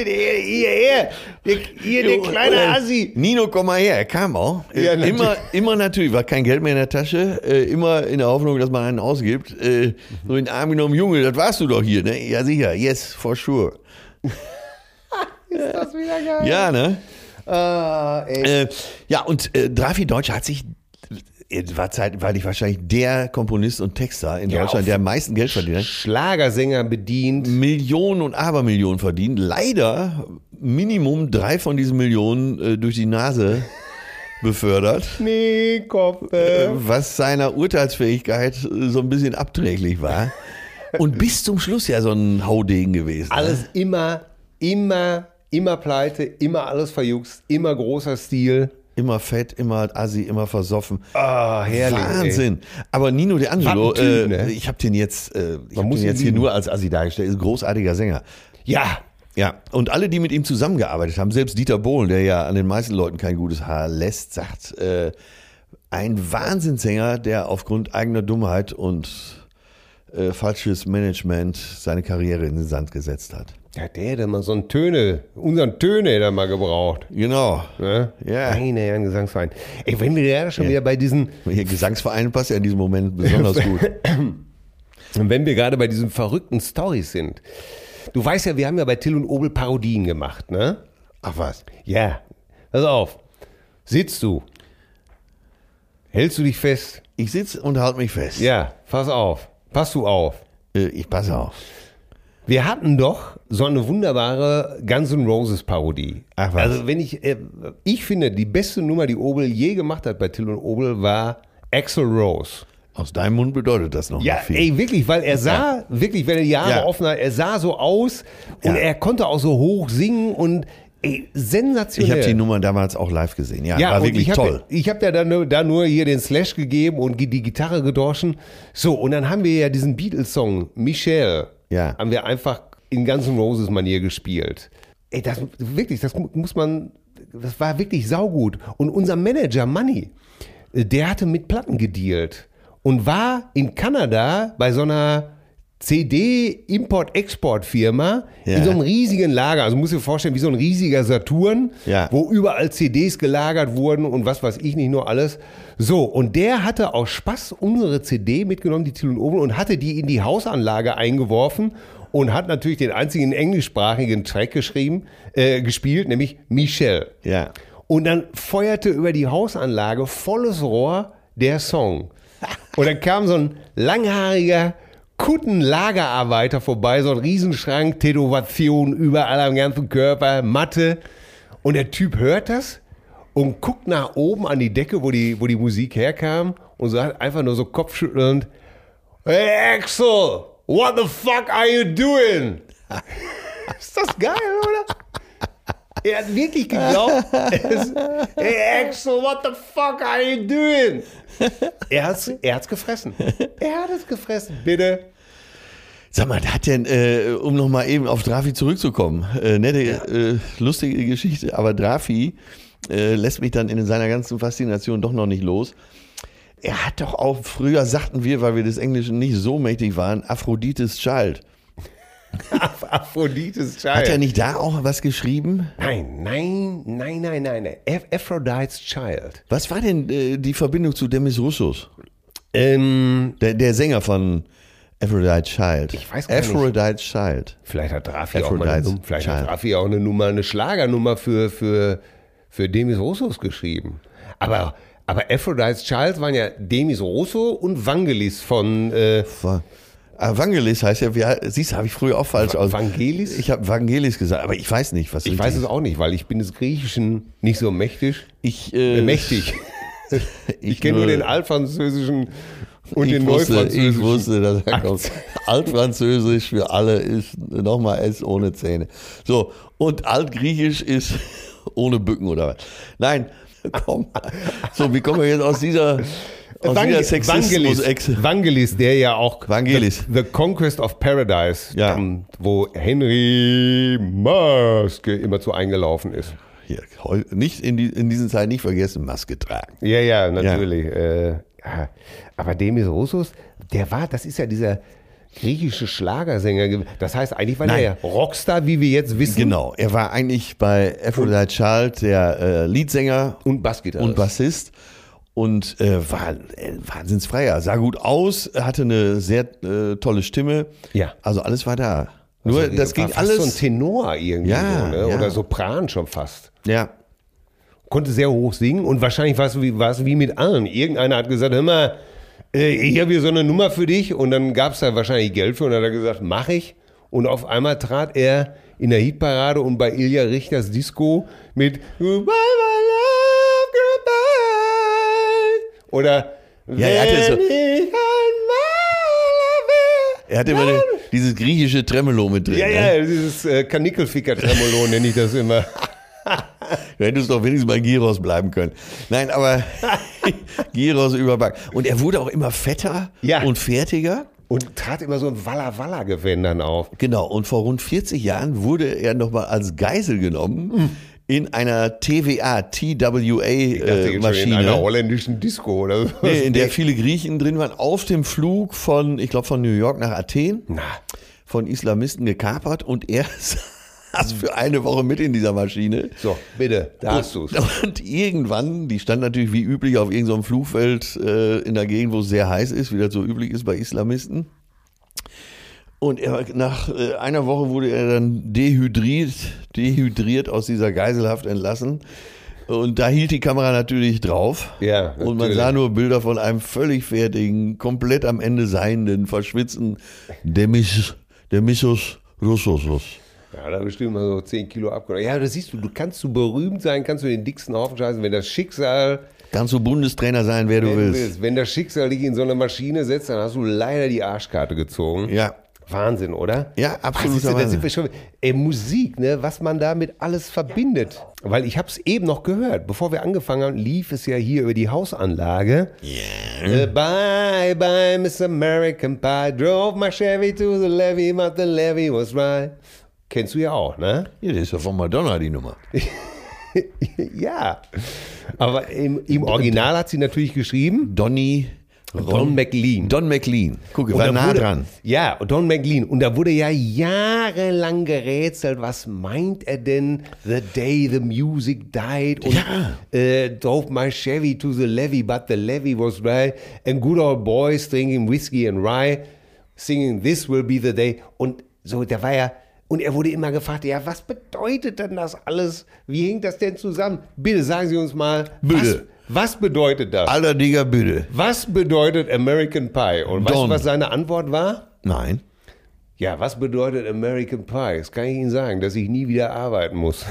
Speaker 2: der kleine Assi.
Speaker 1: Nino, komm mal her, er kam auch.
Speaker 2: Ja,
Speaker 1: immer natürlich, war kein Geld mehr in der Tasche, immer in der Hoffnung, dass man einen ausgibt. So in den Arm genommen, Junge, das warst du doch hier, ne? Ja sicher, yes, for sure.
Speaker 2: Ist das wieder geil?
Speaker 1: Ja, ne?
Speaker 2: Ey.
Speaker 1: Ja, und Drafi Deutsch hat sich, war zeitweilig wahrscheinlich der Komponist und Texter in Deutschland, der am meisten Geld verdient hat.
Speaker 2: Schlagersänger bedient.
Speaker 1: Millionen und Abermillionen verdient. Leider Minimum 3 von diesen Millionen durch die Nase befördert.
Speaker 2: Nee, Koppe.
Speaker 1: Was seiner Urteilsfähigkeit so ein bisschen abträglich war. Und bis zum Schluss ja so ein Haudegen gewesen.
Speaker 2: Alles immer pleite, immer alles verjuckst, immer großer Stil.
Speaker 1: Immer fett, immer assi, immer versoffen.
Speaker 2: Ah, herrlich.
Speaker 1: Wahnsinn. Aber Nino D'Angelo,
Speaker 2: Typ, ne?
Speaker 1: ich habe den jetzt, hier nur als assi dargestellt, ist ein großartiger Sänger.
Speaker 2: Ja.
Speaker 1: Ja, und alle, die mit ihm zusammengearbeitet haben, selbst Dieter Bohlen, der ja an den meisten Leuten kein gutes Haar lässt, sagt, ein Wahnsinnssänger, der aufgrund eigener Dummheit und falsches Management seine Karriere in den Sand gesetzt hat.
Speaker 2: Ja, der hätte mal unseren Töne hätte er mal gebraucht.
Speaker 1: Genau.
Speaker 2: Ne?
Speaker 1: Ja.
Speaker 2: Eine Jahr Gesangsverein. Ey, wenn wir ja schon wieder bei diesen...
Speaker 1: Hier Gesangsverein passt ja in diesem Moment besonders gut.
Speaker 2: Und wenn wir gerade bei diesen verrückten Storys sind. Du weißt ja, wir haben ja bei Till und Obel Parodien gemacht, ne?
Speaker 1: Ach was?
Speaker 2: Ja. Pass auf. Sitzt du. Hältst du dich fest?
Speaker 1: Ich sitze und halte mich fest.
Speaker 2: Ja, pass auf. Pass du auf.
Speaker 1: Ich passe auf.
Speaker 2: Wir hatten doch so eine wunderbare Guns N' Roses Parodie.
Speaker 1: Ach was.
Speaker 2: Also wenn ich finde, die beste Nummer, die Obel je gemacht hat bei Till und Obel, war Axl Rose.
Speaker 1: Aus deinem Mund bedeutet das noch
Speaker 2: Ja,
Speaker 1: viel.
Speaker 2: ey, wirklich, weil er sah, wirklich, wenn er die Haare offen hat, er sah so aus und er konnte auch so hoch singen und ey, sensationell.
Speaker 1: Ich habe die Nummer damals auch live gesehen. Ja,
Speaker 2: Ja,
Speaker 1: war
Speaker 2: und
Speaker 1: wirklich toll.
Speaker 2: Ich habe ja da nur hier den Slash gegeben und die Gitarre gedorschen. So, und dann haben wir ja diesen Beatles-Song, Michelle, haben wir einfach in Guns N' Roses Manier gespielt. Ey, das war wirklich saugut. Und unser Manager, Manni, der hatte mit Platten gedealt und war in Kanada bei so einer CD-Import-Export-Firma in so einem riesigen Lager. Also muss dir vorstellen, wie so ein riesiger Saturn, wo überall CDs gelagert wurden und was weiß ich nicht nur alles. So, und der hatte aus Spaß unsere CD mitgenommen, die Till und Obel, und hatte die in die Hausanlage eingeworfen und hat natürlich den einzigen englischsprachigen Track gespielt, nämlich Michelle.
Speaker 1: Ja.
Speaker 2: Und dann feuerte über die Hausanlage volles Rohr der Song. Und dann kam so ein langhaariger Kuttenlagerarbeiter vorbei, so ein Riesenschrank, Tätowation überall am ganzen Körper, Matte. Und der Typ hört das und guckt nach oben an die Decke, wo die Musik herkam, und sagt einfach nur so kopfschüttelnd: Hey Axel, what the fuck are you doing? Ist das geil, oder? Er hat wirklich geglaubt, hey Axel, what the fuck are you doing? Er hat's gefressen. Er hat es gefressen, bitte.
Speaker 1: Sag mal, hat denn, um nochmal eben auf Drafi zurückzukommen, nette, lustige Geschichte, aber Drafi lässt mich dann in seiner ganzen Faszination doch noch nicht los. Er hat doch auch, früher sagten wir, weil wir des Englischen nicht so mächtig waren, Aphrodites Child.
Speaker 2: Aphrodites Child.
Speaker 1: Hat er nicht da auch was geschrieben?
Speaker 2: Nein. Aphrodite's Child.
Speaker 1: Was war denn die Verbindung zu Demis Roussos? Der Sänger von Aphrodite's Child.
Speaker 2: Ich weiß gar nicht.
Speaker 1: Aphrodite's Child.
Speaker 2: Vielleicht hat Drafi auch eine Schlagernummer für Demis Roussos geschrieben. Aber Aphrodite's Child waren ja Demis Roussos und Vangelis von...
Speaker 1: Vangelis heißt ja, siehst du, habe ich früher auch falsch aus.
Speaker 2: Vangelis?
Speaker 1: Ich habe Vangelis gesagt, aber ich weiß nicht, was
Speaker 2: ich weiß es auch nicht, weil ich bin des Griechischen nicht so mächtig.
Speaker 1: Mächtig.
Speaker 2: Ich kenne nur den altfranzösischen und den
Speaker 1: Ich
Speaker 2: neufranzösischen.
Speaker 1: wusste, dass er kommt. Altfranzösisch für alle ist nochmal S ohne Zähne. So, und Altgriechisch ist ohne Bücken oder was? Nein, komm. So, wie kommen wir jetzt aus dieser Sexismus-Ecke?
Speaker 2: Vangelis, der ja auch
Speaker 1: Vangelis.
Speaker 2: The Conquest of Paradise,
Speaker 1: Ja.
Speaker 2: wo Henry Maske immer zu eingelaufen ist.
Speaker 1: Hier, nicht in diesen Zeiten nicht vergessen, Maske tragen.
Speaker 2: Ja, natürlich. Ja. Aber Demis Roussos, das ist ja dieser griechische Schlagersänger. Das heißt, eigentlich war der ja Rockstar, wie wir jetzt wissen.
Speaker 1: Genau, er war eigentlich bei Aphrodite Child der Leadsänger
Speaker 2: Und Bassgitarrist.
Speaker 1: und Bassist und war ein Wahnsinnsfreier. Sah gut aus, hatte eine sehr tolle Stimme.
Speaker 2: Ja.
Speaker 1: Also alles war da. Nur
Speaker 2: Also,
Speaker 1: das ging
Speaker 2: war fast
Speaker 1: alles.
Speaker 2: so ein Tenor irgendwie,
Speaker 1: Ja,
Speaker 2: so, ne?
Speaker 1: ja.
Speaker 2: Oder Sopran schon fast.
Speaker 1: Ja,
Speaker 2: Konnte sehr hoch singen und wahrscheinlich war es wie mit allen. Irgendeiner hat gesagt, hör mal, ich habe hier so eine Nummer für dich und dann gab es da wahrscheinlich Geld für und dann hat er gesagt, mach ich. Und auf einmal trat er in der Hitparade und bei Ilja Richters Disco mit Goodbye, my love, goodbye. Oder
Speaker 1: Ja, er hatte so-
Speaker 2: wenn ich einmal
Speaker 1: er hatte immer dieses griechische Tremolo mit drin.
Speaker 2: ja,
Speaker 1: Ne?
Speaker 2: ja, dieses Kanickelficker-Tremolo nenne ich das immer.
Speaker 1: Du hättest doch wenigstens bei Gyros bleiben können. Nein, aber Gyros überbacken. Und er wurde auch immer fetter
Speaker 2: Ja.
Speaker 1: und fertiger.
Speaker 2: Und trat immer so ein Walla-Walla-Gewändern auf.
Speaker 1: Genau, und vor rund 40 Jahren wurde er nochmal als Geisel genommen in einer TWA-Maschine.
Speaker 2: In einer holländischen Disco oder so.
Speaker 1: Nee, in der viele Griechen drin waren, auf dem Flug von New York nach Athen, von Islamisten gekapert und er saß für eine Woche mit in dieser Maschine.
Speaker 2: So, bitte, da hast du's.
Speaker 1: Und irgendwann, die stand natürlich wie üblich auf irgendeinem Flugfeld in der Gegend, wo es sehr heiß ist, wie das so üblich ist bei Islamisten. Und nach einer Woche wurde er dann dehydriert aus dieser Geiselhaft entlassen. Und da hielt die Kamera natürlich drauf.
Speaker 2: Ja,
Speaker 1: Und man
Speaker 2: natürlich.
Speaker 1: sah nur Bilder von einem völlig fertigen, komplett am Ende seienden, verschwitzten Demis Roussos.
Speaker 2: Ja, da bestimmt mal so 10 Kilo abgenommen. Ja, das siehst du, kannst du berühmt sein, kannst du den dicksten Haufen scheißen, wenn das Schicksal,
Speaker 1: Kannst du Bundestrainer sein, wer du willst.
Speaker 2: wenn das Schicksal dich in so eine Maschine setzt, dann hast du leider die Arschkarte gezogen.
Speaker 1: Ja.
Speaker 2: Wahnsinn, oder?
Speaker 1: Ja, absolut.
Speaker 2: Siehst du, da sind wir schon, Musik, ne, was man damit alles verbindet. Weil ich habe es eben noch gehört, bevor wir angefangen haben, lief es ja hier über die Hausanlage. Yeah. Bye, bye, Miss American Pie, drove my Chevy to the levee, but the levee was right. Kennst du ja auch, ne?
Speaker 1: Ja, das ist ja von Madonna die Nummer.
Speaker 2: Ja. Aber im Original hat sie natürlich geschrieben Don McLean.
Speaker 1: Don McLean. Guck,
Speaker 2: Und
Speaker 1: war
Speaker 2: da
Speaker 1: nah
Speaker 2: wurde,
Speaker 1: dran.
Speaker 2: Ja, Don McLean. Und da wurde ja jahrelang gerätselt, was meint er denn? The day the music died. Und drove my Chevy to the levee, but the levee was dry. And good old boys drinking whiskey and rye, singing this will be the day. Und so, der war ja, und er wurde immer gefragt, ja, was bedeutet denn das alles? Wie hängt das denn zusammen? Bitte sagen Sie uns mal,
Speaker 1: Bitte.
Speaker 2: was bedeutet das?
Speaker 1: Alter Digga, bitte.
Speaker 2: Was bedeutet American Pie? Und weißt du,
Speaker 1: Don.
Speaker 2: was seine Antwort war?
Speaker 1: Nein.
Speaker 2: Ja, was bedeutet American Pie? Das kann ich Ihnen sagen, dass ich nie wieder arbeiten muss.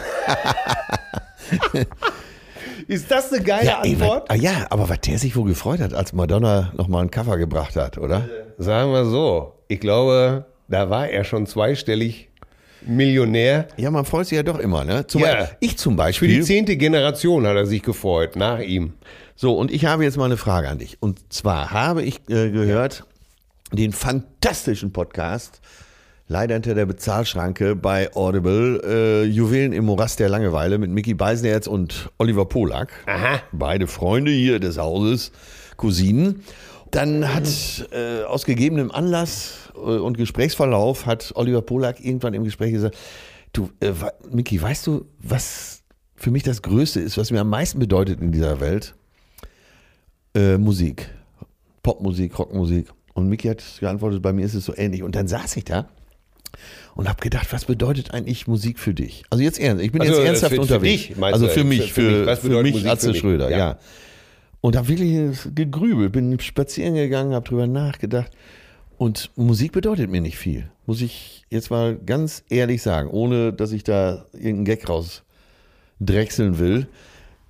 Speaker 2: Ist das eine geile Antwort?
Speaker 1: Aber was der sich wohl gefreut hat, als Madonna nochmal ein Cover gebracht hat, oder?
Speaker 2: Sagen wir so, ich glaube, da war er schon zweistellig Millionär.
Speaker 1: Ja, man freut sich ja doch immer, ne?
Speaker 2: Ja.
Speaker 1: Ich zum
Speaker 2: Für
Speaker 1: Beispiel.
Speaker 2: die 10. Generation hat er sich gefreut, nach ihm.
Speaker 1: So, und ich habe jetzt mal eine Frage an dich. Und zwar habe ich gehört, den fantastischen Podcast, leider hinter der Bezahlschranke bei Audible, Juwelen im Morast der Langeweile mit Micky Beisenherz und Oliver Polak.
Speaker 2: Aha.
Speaker 1: Beide Freunde hier des Hauses, Cousinen. Dann hat aus gegebenem Anlass und Gesprächsverlauf hat Oliver Polak irgendwann im Gespräch gesagt, du, Micky, weißt du, was für mich das Größte ist, was mir am meisten bedeutet in dieser Welt? Musik. Popmusik, Rockmusik. Und Micky hat geantwortet, bei mir ist es so ähnlich. Und dann saß ich da und habe gedacht, was bedeutet eigentlich Musik für dich? Also jetzt ernst, ich bin
Speaker 2: Also,
Speaker 1: jetzt ernsthaft
Speaker 2: für
Speaker 1: unterwegs.
Speaker 2: dich, meinst
Speaker 1: also
Speaker 2: du?
Speaker 1: für mich,
Speaker 2: Für mich. Was
Speaker 1: für
Speaker 2: bedeutet
Speaker 1: mich
Speaker 2: Musik
Speaker 1: Atze
Speaker 2: für mich?
Speaker 1: Schröder,
Speaker 2: Ja.
Speaker 1: ja. Und habe wirklich gegrübelt, bin spazieren gegangen, habe drüber nachgedacht. Und Musik bedeutet mir nicht viel, muss ich jetzt mal ganz ehrlich sagen, ohne dass ich da irgendeinen Gag rausdrechseln will.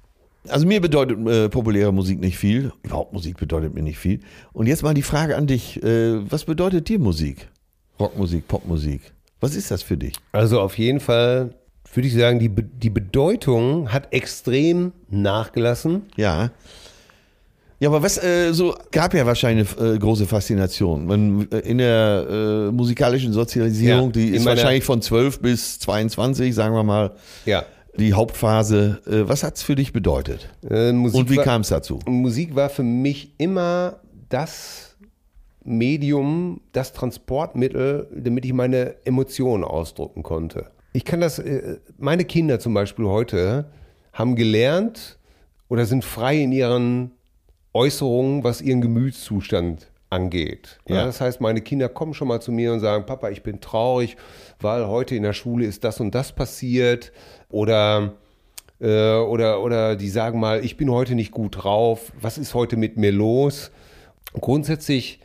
Speaker 1: Also mir bedeutet populäre Musik nicht viel. Überhaupt Musik bedeutet mir nicht viel. Und jetzt mal die Frage an dich. Was bedeutet dir Musik? Rockmusik, Popmusik. Was ist das für dich?
Speaker 2: Also auf jeden Fall würde ich sagen, die Bedeutung hat extrem nachgelassen.
Speaker 1: Ja. Ja, aber was gab ja wahrscheinlich eine große Faszination. In der musikalischen Sozialisierung, die ist wahrscheinlich von 12 bis 22, sagen wir mal.
Speaker 2: Ja.
Speaker 1: Die Hauptphase, was hat es für dich bedeutet? Und wie kam es dazu?
Speaker 2: Musik war für mich immer das Medium, das Transportmittel, damit ich meine Emotionen ausdrücken konnte. Ich kann meine Kinder zum Beispiel heute haben gelernt oder sind frei in ihren Äußerungen, was ihren Gemütszustand angeht. Ja, das heißt, meine Kinder kommen schon mal zu mir und sagen, Papa, ich bin traurig, weil heute in der Schule ist das und das passiert. Oder die sagen mal, ich bin heute nicht gut drauf, was ist heute mit mir los? Grundsätzlich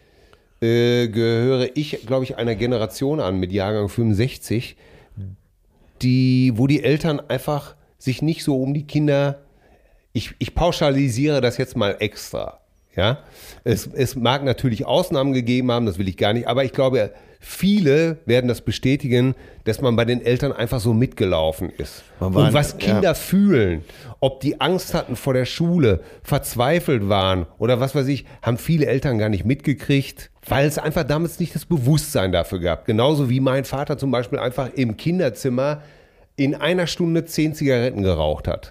Speaker 2: gehöre ich, glaube ich, einer Generation an mit Jahrgang 65, wo die Eltern einfach sich nicht so um die Kinder, ich pauschalisiere das jetzt mal extra. Ja, es mag natürlich Ausnahmen gegeben haben, das will ich gar nicht, aber ich glaube, viele werden das bestätigen, dass man bei den Eltern einfach so mitgelaufen ist. Und was Kinder fühlen, ob die Angst hatten vor der Schule, verzweifelt waren oder was weiß ich, haben viele Eltern gar nicht mitgekriegt, weil es einfach damals nicht das Bewusstsein dafür gab. Genauso wie mein Vater zum Beispiel einfach im Kinderzimmer in einer Stunde 10 Zigaretten geraucht hat.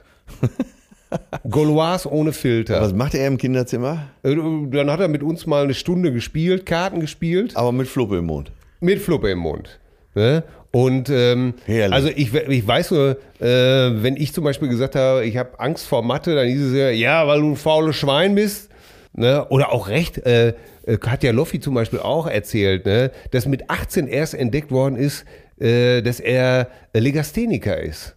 Speaker 2: Gauloise ohne Filter.
Speaker 1: Was macht er im Kinderzimmer?
Speaker 2: Dann hat er mit uns mal eine Stunde gespielt, Karten gespielt.
Speaker 1: Aber mit Fluppe im Mund.
Speaker 2: Mit Fluppe im Mund. Ne? Und also ich weiß nur, wenn ich zum Beispiel gesagt habe, ich habe Angst vor Mathe, dann hieß es ja, weil du ein faules Schwein bist. Ne? Oder auch recht, Katja Loffi zum Beispiel auch erzählt, ne? Dass mit 18 erst entdeckt worden ist, dass er Legastheniker ist.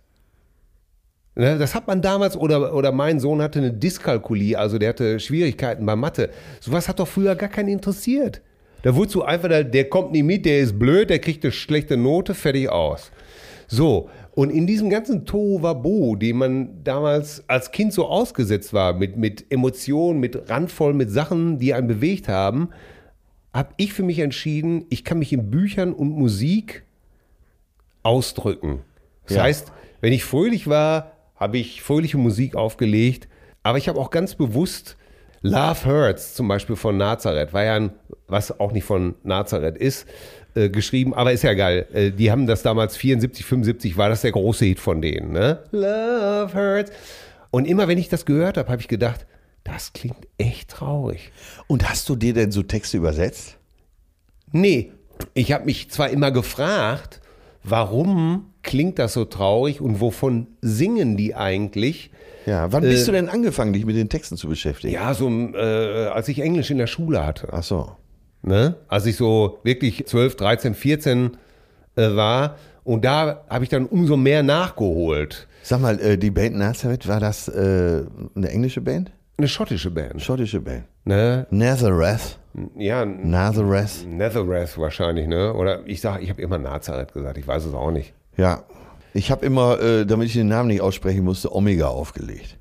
Speaker 2: Das hat man damals, oder mein Sohn hatte eine Dyskalkulie, also der hatte Schwierigkeiten bei Mathe. Sowas hat doch früher gar keinen interessiert. Da wurdest du einfach, der kommt nicht mit, der ist blöd, der kriegt eine schlechte Note, fertig aus. So, und in diesem ganzen Tohuwabohu, dem man damals als Kind so ausgesetzt war, mit Emotionen, mit randvoll, mit Sachen, die einen bewegt haben, habe ich für mich entschieden, ich kann mich in Büchern und Musik ausdrücken. Das heißt, wenn ich fröhlich war, habe ich fröhliche Musik aufgelegt, aber ich habe auch ganz bewusst Love Hurts zum Beispiel von Nazareth, was auch nicht von Nazareth ist, geschrieben, aber ist ja geil. Die haben das damals 74, 75, war das der große Hit von denen. Ne? Love Hurts. Und immer wenn ich das gehört habe, habe ich gedacht, das klingt echt traurig.
Speaker 1: Und hast du dir denn so Texte übersetzt?
Speaker 2: Nee, ich habe mich zwar immer gefragt, warum klingt das so traurig und wovon singen die eigentlich?
Speaker 1: Ja, wann bist du denn angefangen, dich mit den Texten zu beschäftigen?
Speaker 2: Ja, so als ich Englisch in der Schule hatte.
Speaker 1: Ach so.
Speaker 2: Ne? Als ich so wirklich 12, 13, 14 war und da habe ich dann umso mehr nachgeholt.
Speaker 1: Sag mal, die Band Nazareth, war das eine englische Band?
Speaker 2: Eine schottische Band.
Speaker 1: Schottische Band.
Speaker 2: Ne?
Speaker 1: Nazareth.
Speaker 2: Ja.
Speaker 1: Nazareth.
Speaker 2: Nazareth wahrscheinlich, ne? Oder ich habe immer Nazareth gesagt, ich weiß es auch nicht.
Speaker 1: Ja. Ich habe immer, damit ich den Namen nicht aussprechen musste, Omega aufgelegt.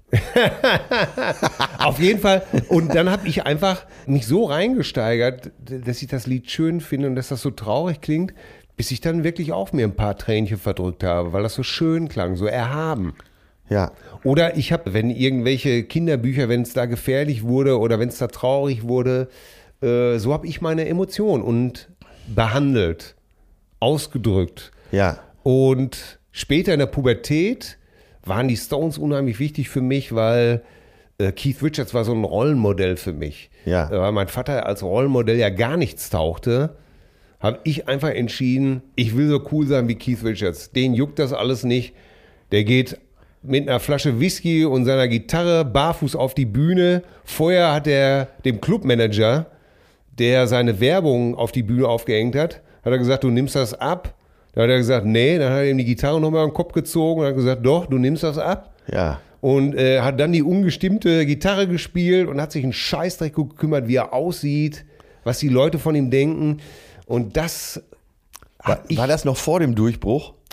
Speaker 2: Auf jeden Fall. Und dann habe ich einfach mich so reingesteigert, dass ich das Lied schön finde und dass das so traurig klingt, bis ich dann wirklich auch mir ein paar Tränchen verdrückt habe, weil das so schön klang, so erhaben.
Speaker 1: Ja.
Speaker 2: Oder ich habe, wenn irgendwelche Kinderbücher, wenn es da gefährlich wurde oder wenn es da traurig wurde, so habe ich meine Emotionen und behandelt, ausgedrückt.
Speaker 1: Ja.
Speaker 2: Und später in der Pubertät waren die Stones unheimlich wichtig für mich, weil Keith Richards war so ein Rollenmodell für mich.
Speaker 1: Ja.
Speaker 2: Weil mein Vater als Rollenmodell ja gar nichts tauchte, habe ich einfach entschieden, ich will so cool sein wie Keith Richards. Den juckt das alles nicht. Der geht mit einer Flasche Whisky und seiner Gitarre barfuß auf die Bühne. Vorher hat er dem Clubmanager, der seine Werbung auf die Bühne aufgehängt hat er gesagt, du nimmst das ab. Dann hat er gesagt, nee. Dann hat er ihm die Gitarre nochmal an den Kopf gezogen und hat gesagt, doch, du nimmst das ab.
Speaker 1: Ja.
Speaker 2: Und hat dann die ungestimmte Gitarre gespielt und hat sich einen Scheißdreck gekümmert, wie er aussieht, was die Leute von ihm denken. Und das...
Speaker 1: War das noch vor dem Durchbruch?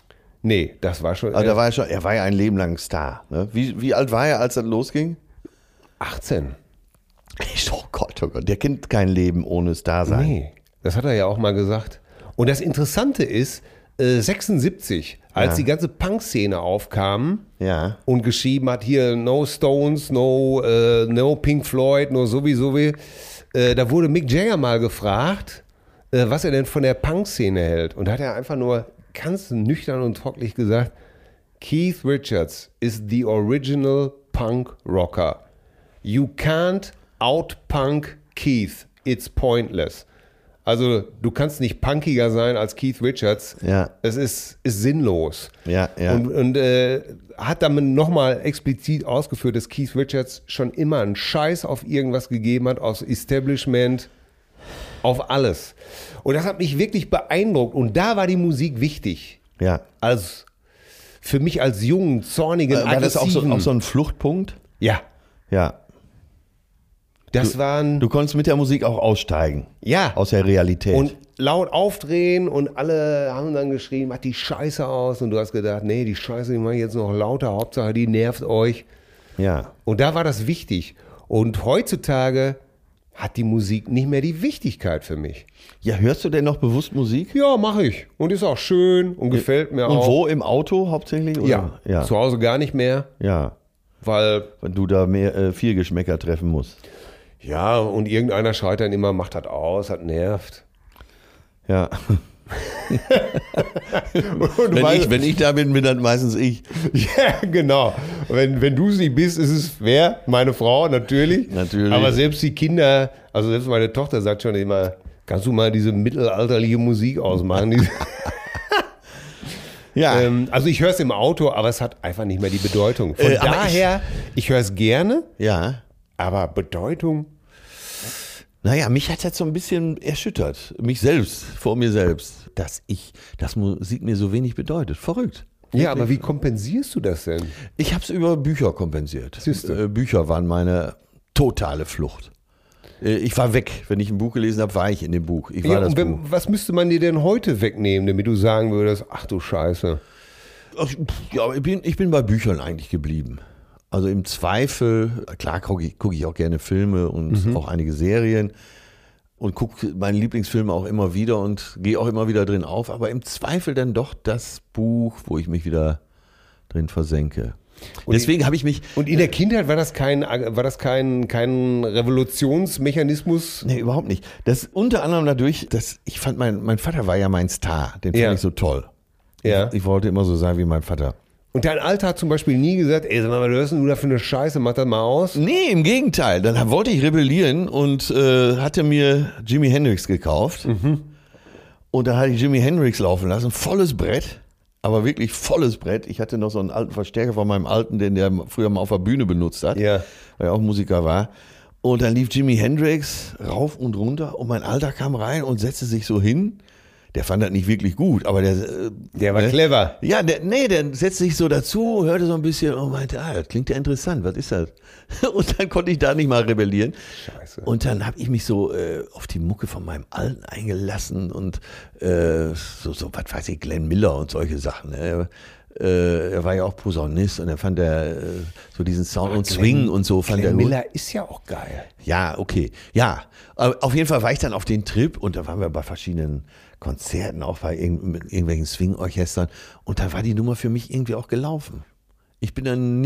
Speaker 2: Nee, das war schon.
Speaker 1: Aber er war ja ein Leben lang Star. Ne? Wie alt war er, als das losging?
Speaker 2: 18.
Speaker 1: Oh Gott, der kennt kein Leben ohne Star sein.
Speaker 2: Nee, das hat er ja auch mal gesagt. Und das Interessante ist, 76, als die ganze Punk-Szene aufkam und geschrieben hat, hier no Stones, no Pink Floyd, no sowieso, da wurde Mick Jagger mal gefragt, was er denn von der Punk-Szene hält. Und da hat er einfach nur ganz nüchtern und trocklich gesagt, Keith Richards is the original Punk Rocker. You can't out-punk Keith. It's pointless. Also du kannst nicht punkiger sein als Keith Richards.
Speaker 1: Ja.
Speaker 2: Es ist sinnlos.
Speaker 1: Ja.
Speaker 2: Und hat damit nochmal explizit ausgeführt, dass Keith Richards schon immer einen Scheiß auf irgendwas gegeben hat, aus Establishment, auf alles. Und das hat mich wirklich beeindruckt. Und da war die Musik wichtig.
Speaker 1: Ja.
Speaker 2: Für mich als jungen, zornigen,
Speaker 1: War das
Speaker 2: aggressiven.
Speaker 1: auch so ein Fluchtpunkt?
Speaker 2: Ja.
Speaker 1: Ja. Du konntest mit der Musik auch aussteigen.
Speaker 2: Ja.
Speaker 1: Aus der Realität.
Speaker 2: Und laut aufdrehen und alle haben dann geschrien, macht die Scheiße aus. Und du hast gedacht, nee, die Scheiße, die mache ich jetzt noch lauter. Hauptsache, die nervt euch.
Speaker 1: Ja.
Speaker 2: Und da war das wichtig. Und heutzutage hat die Musik nicht mehr die Wichtigkeit für mich.
Speaker 1: Ja, hörst du denn noch bewusst Musik?
Speaker 2: Ja, mache ich. Und ist auch schön und gefällt mir
Speaker 1: Und
Speaker 2: auch.
Speaker 1: wo? Im Auto hauptsächlich? Oder?
Speaker 2: Ja, zu Hause gar nicht mehr.
Speaker 1: Ja.
Speaker 2: Weil
Speaker 1: du da viel Geschmäcker treffen musst.
Speaker 2: Ja, und irgendeiner schreit dann immer, macht das aus, das nervt.
Speaker 1: Ja.
Speaker 2: Und
Speaker 1: wenn ich da bin das meistens ich.
Speaker 2: Ja, genau. Wenn du es nicht bist, ist es wer? Meine Frau, natürlich.
Speaker 1: Natürlich.
Speaker 2: Aber selbst die Kinder, also selbst meine Tochter sagt schon immer, kannst du mal diese mittelalterliche Musik ausmachen?
Speaker 1: Ja.
Speaker 2: Also ich höre es im Auto, aber es hat einfach nicht mehr die Bedeutung. Von daher, ich höre es gerne,
Speaker 1: Ja.
Speaker 2: aber Bedeutung?
Speaker 1: Naja, mich hat das so ein bisschen erschüttert. Mich selbst, vor mir selbst. Dass Musik mir so wenig bedeutet. Verrückt.
Speaker 2: Ja, aber wie kompensierst du das denn?
Speaker 1: Ich habe es über Bücher kompensiert.
Speaker 2: Siehste.
Speaker 1: Bücher waren meine totale Flucht. Ich war weg. Wenn ich ein Buch gelesen habe, war ich in dem Buch. Ich war das Buch.
Speaker 2: Was müsste man dir denn heute wegnehmen, damit du sagen würdest, ach du Scheiße.
Speaker 1: Ja, ich bin bei Büchern eigentlich geblieben. Also im Zweifel, klar gucke ich auch gerne Filme und auch einige Serien und gucke meine Lieblingsfilme auch immer wieder und gehe auch immer wieder drin auf, aber im Zweifel dann doch das Buch, wo ich mich wieder drin versenke. Deswegen habe ich mich...
Speaker 2: Und in der Kindheit war das kein Revolutionsmechanismus?
Speaker 1: Nee, überhaupt nicht. Das unter anderem dadurch, dass ich fand, mein Vater war ja mein Star, den fand ich so toll.
Speaker 2: Ja.
Speaker 1: Ich wollte immer so sein wie mein Vater.
Speaker 2: Und dein Alter hat zum Beispiel nie gesagt, ey, sag mal, was hörst du da für eine Scheiße, mach das mal aus?
Speaker 1: Nee, im Gegenteil. Dann wollte ich rebellieren und hatte mir Jimi Hendrix gekauft. Und da hatte ich Jimi Hendrix laufen lassen, volles Brett, aber wirklich volles Brett. Ich hatte noch so einen alten Verstärker von meinem Alten, den der früher mal auf der Bühne benutzt hat, weil er auch Musiker war. Und dann lief Jimi Hendrix rauf und runter und mein Alter kam rein und setzte sich so hin. Der fand das nicht wirklich gut, aber der
Speaker 2: war clever.
Speaker 1: Ja, der setzte sich so dazu, hörte so ein bisschen und meinte, das klingt ja interessant, was ist das? Und dann konnte ich da nicht mal rebellieren.
Speaker 2: Scheiße.
Speaker 1: Und dann habe ich mich so auf die Mucke von meinem Alten eingelassen und so was weiß ich, Glenn Miller und solche Sachen. Er war ja auch Posaunist und er fand so diesen Sound und Swing und so fand er gut.
Speaker 2: Glenn Miller ist ja auch geil.
Speaker 1: Ja, okay. Ja, aber auf jeden Fall war ich dann auf den Trip und da waren wir bei verschiedenen Konzerten, auch bei irgendwelchen Swing-Orchestern und da war die Nummer für mich irgendwie auch gelaufen. Ich bin dann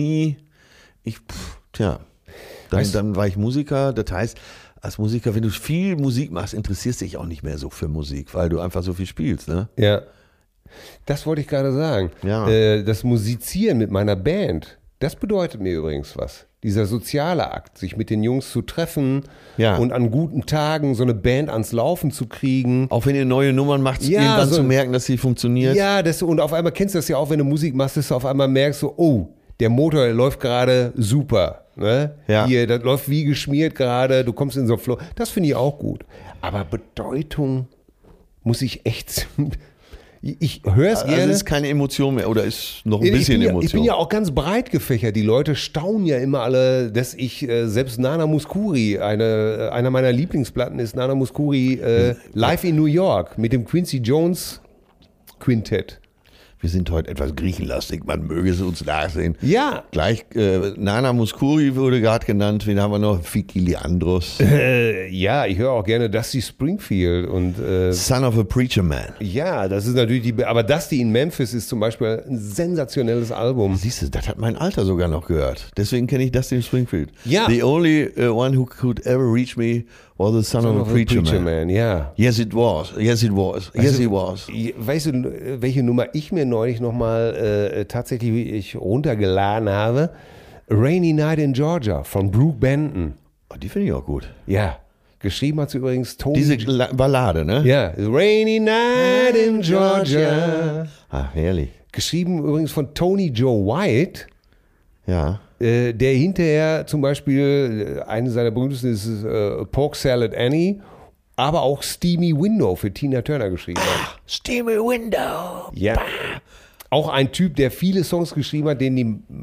Speaker 1: dann war ich Musiker, das heißt, als Musiker, wenn du viel Musik machst, interessierst du dich auch nicht mehr so für Musik, weil du einfach so viel spielst, ne?
Speaker 2: Ja. Das wollte ich gerade sagen.
Speaker 1: Ja.
Speaker 2: Das Musizieren mit meiner Band, das bedeutet mir übrigens was. Dieser soziale Akt, sich mit den Jungs zu treffen und an guten Tagen so eine Band ans Laufen zu kriegen.
Speaker 1: Auch wenn ihr neue Nummern macht, irgendwann zu merken, dass sie funktioniert.
Speaker 2: Ja, und auf einmal kennst du das ja auch, wenn du Musik machst, dass du auf einmal merkst, so, oh, der Motor der läuft gerade super. Ne?
Speaker 1: Ja.
Speaker 2: Hier, das läuft wie geschmiert gerade, du kommst in so einen Flow. Das finde ich auch gut. Aber Bedeutung muss ich echt... Ich höre es gerne.
Speaker 1: Also ist keine Emotion mehr oder ist noch ein bisschen Emotion.
Speaker 2: Ich bin ja auch ganz breit gefächert. Die Leute staunen ja immer alle, dass ich selbst Nana Mouskouri, einer meiner Lieblingsplatten ist Nana Mouskouri Live in New York mit dem Quincy Jones Quintett.
Speaker 1: Wir sind heute etwas griechenlastig, man möge es uns nachsehen.
Speaker 2: Ja.
Speaker 1: Gleich, Nana Mouskouri wurde gerade genannt, wen haben wir noch? Vicky Leandros.
Speaker 2: Ja, ich höre auch gerne Dusty Springfield und
Speaker 1: Son of a Preacher Man.
Speaker 2: ja, das ist natürlich aber Dusty in Memphis ist zum Beispiel ein sensationelles Album.
Speaker 1: Siehst du, das hat mein Alter sogar noch gehört. Deswegen kenne ich Dusty Springfield.
Speaker 2: Ja.
Speaker 1: The only one who could ever reach me was the son of a preacher man.
Speaker 2: Ja.
Speaker 1: Yes, it was. Yes, it was. Yes, it was.
Speaker 2: Weißt du, welche Nummer ich mir neulich nochmal tatsächlich runtergeladen habe? Rainy Night in Georgia von Brooke Benton.
Speaker 1: Oh, die finde ich auch gut.
Speaker 2: Ja. Geschrieben hat sie übrigens Tony.
Speaker 1: Diese Ballade, ne?
Speaker 2: Ja. Rainy Night in Georgia.
Speaker 1: Ah, herrlich.
Speaker 2: Geschrieben übrigens von Tony Joe White.
Speaker 1: Ja.
Speaker 2: Der hinterher zum Beispiel, eine seiner berühmtesten ist Pork Salad Annie, aber auch Steamy Window für Tina Turner geschrieben hat.
Speaker 1: Steamy Window.
Speaker 2: Ja. Auch ein Typ, der viele Songs geschrieben hat,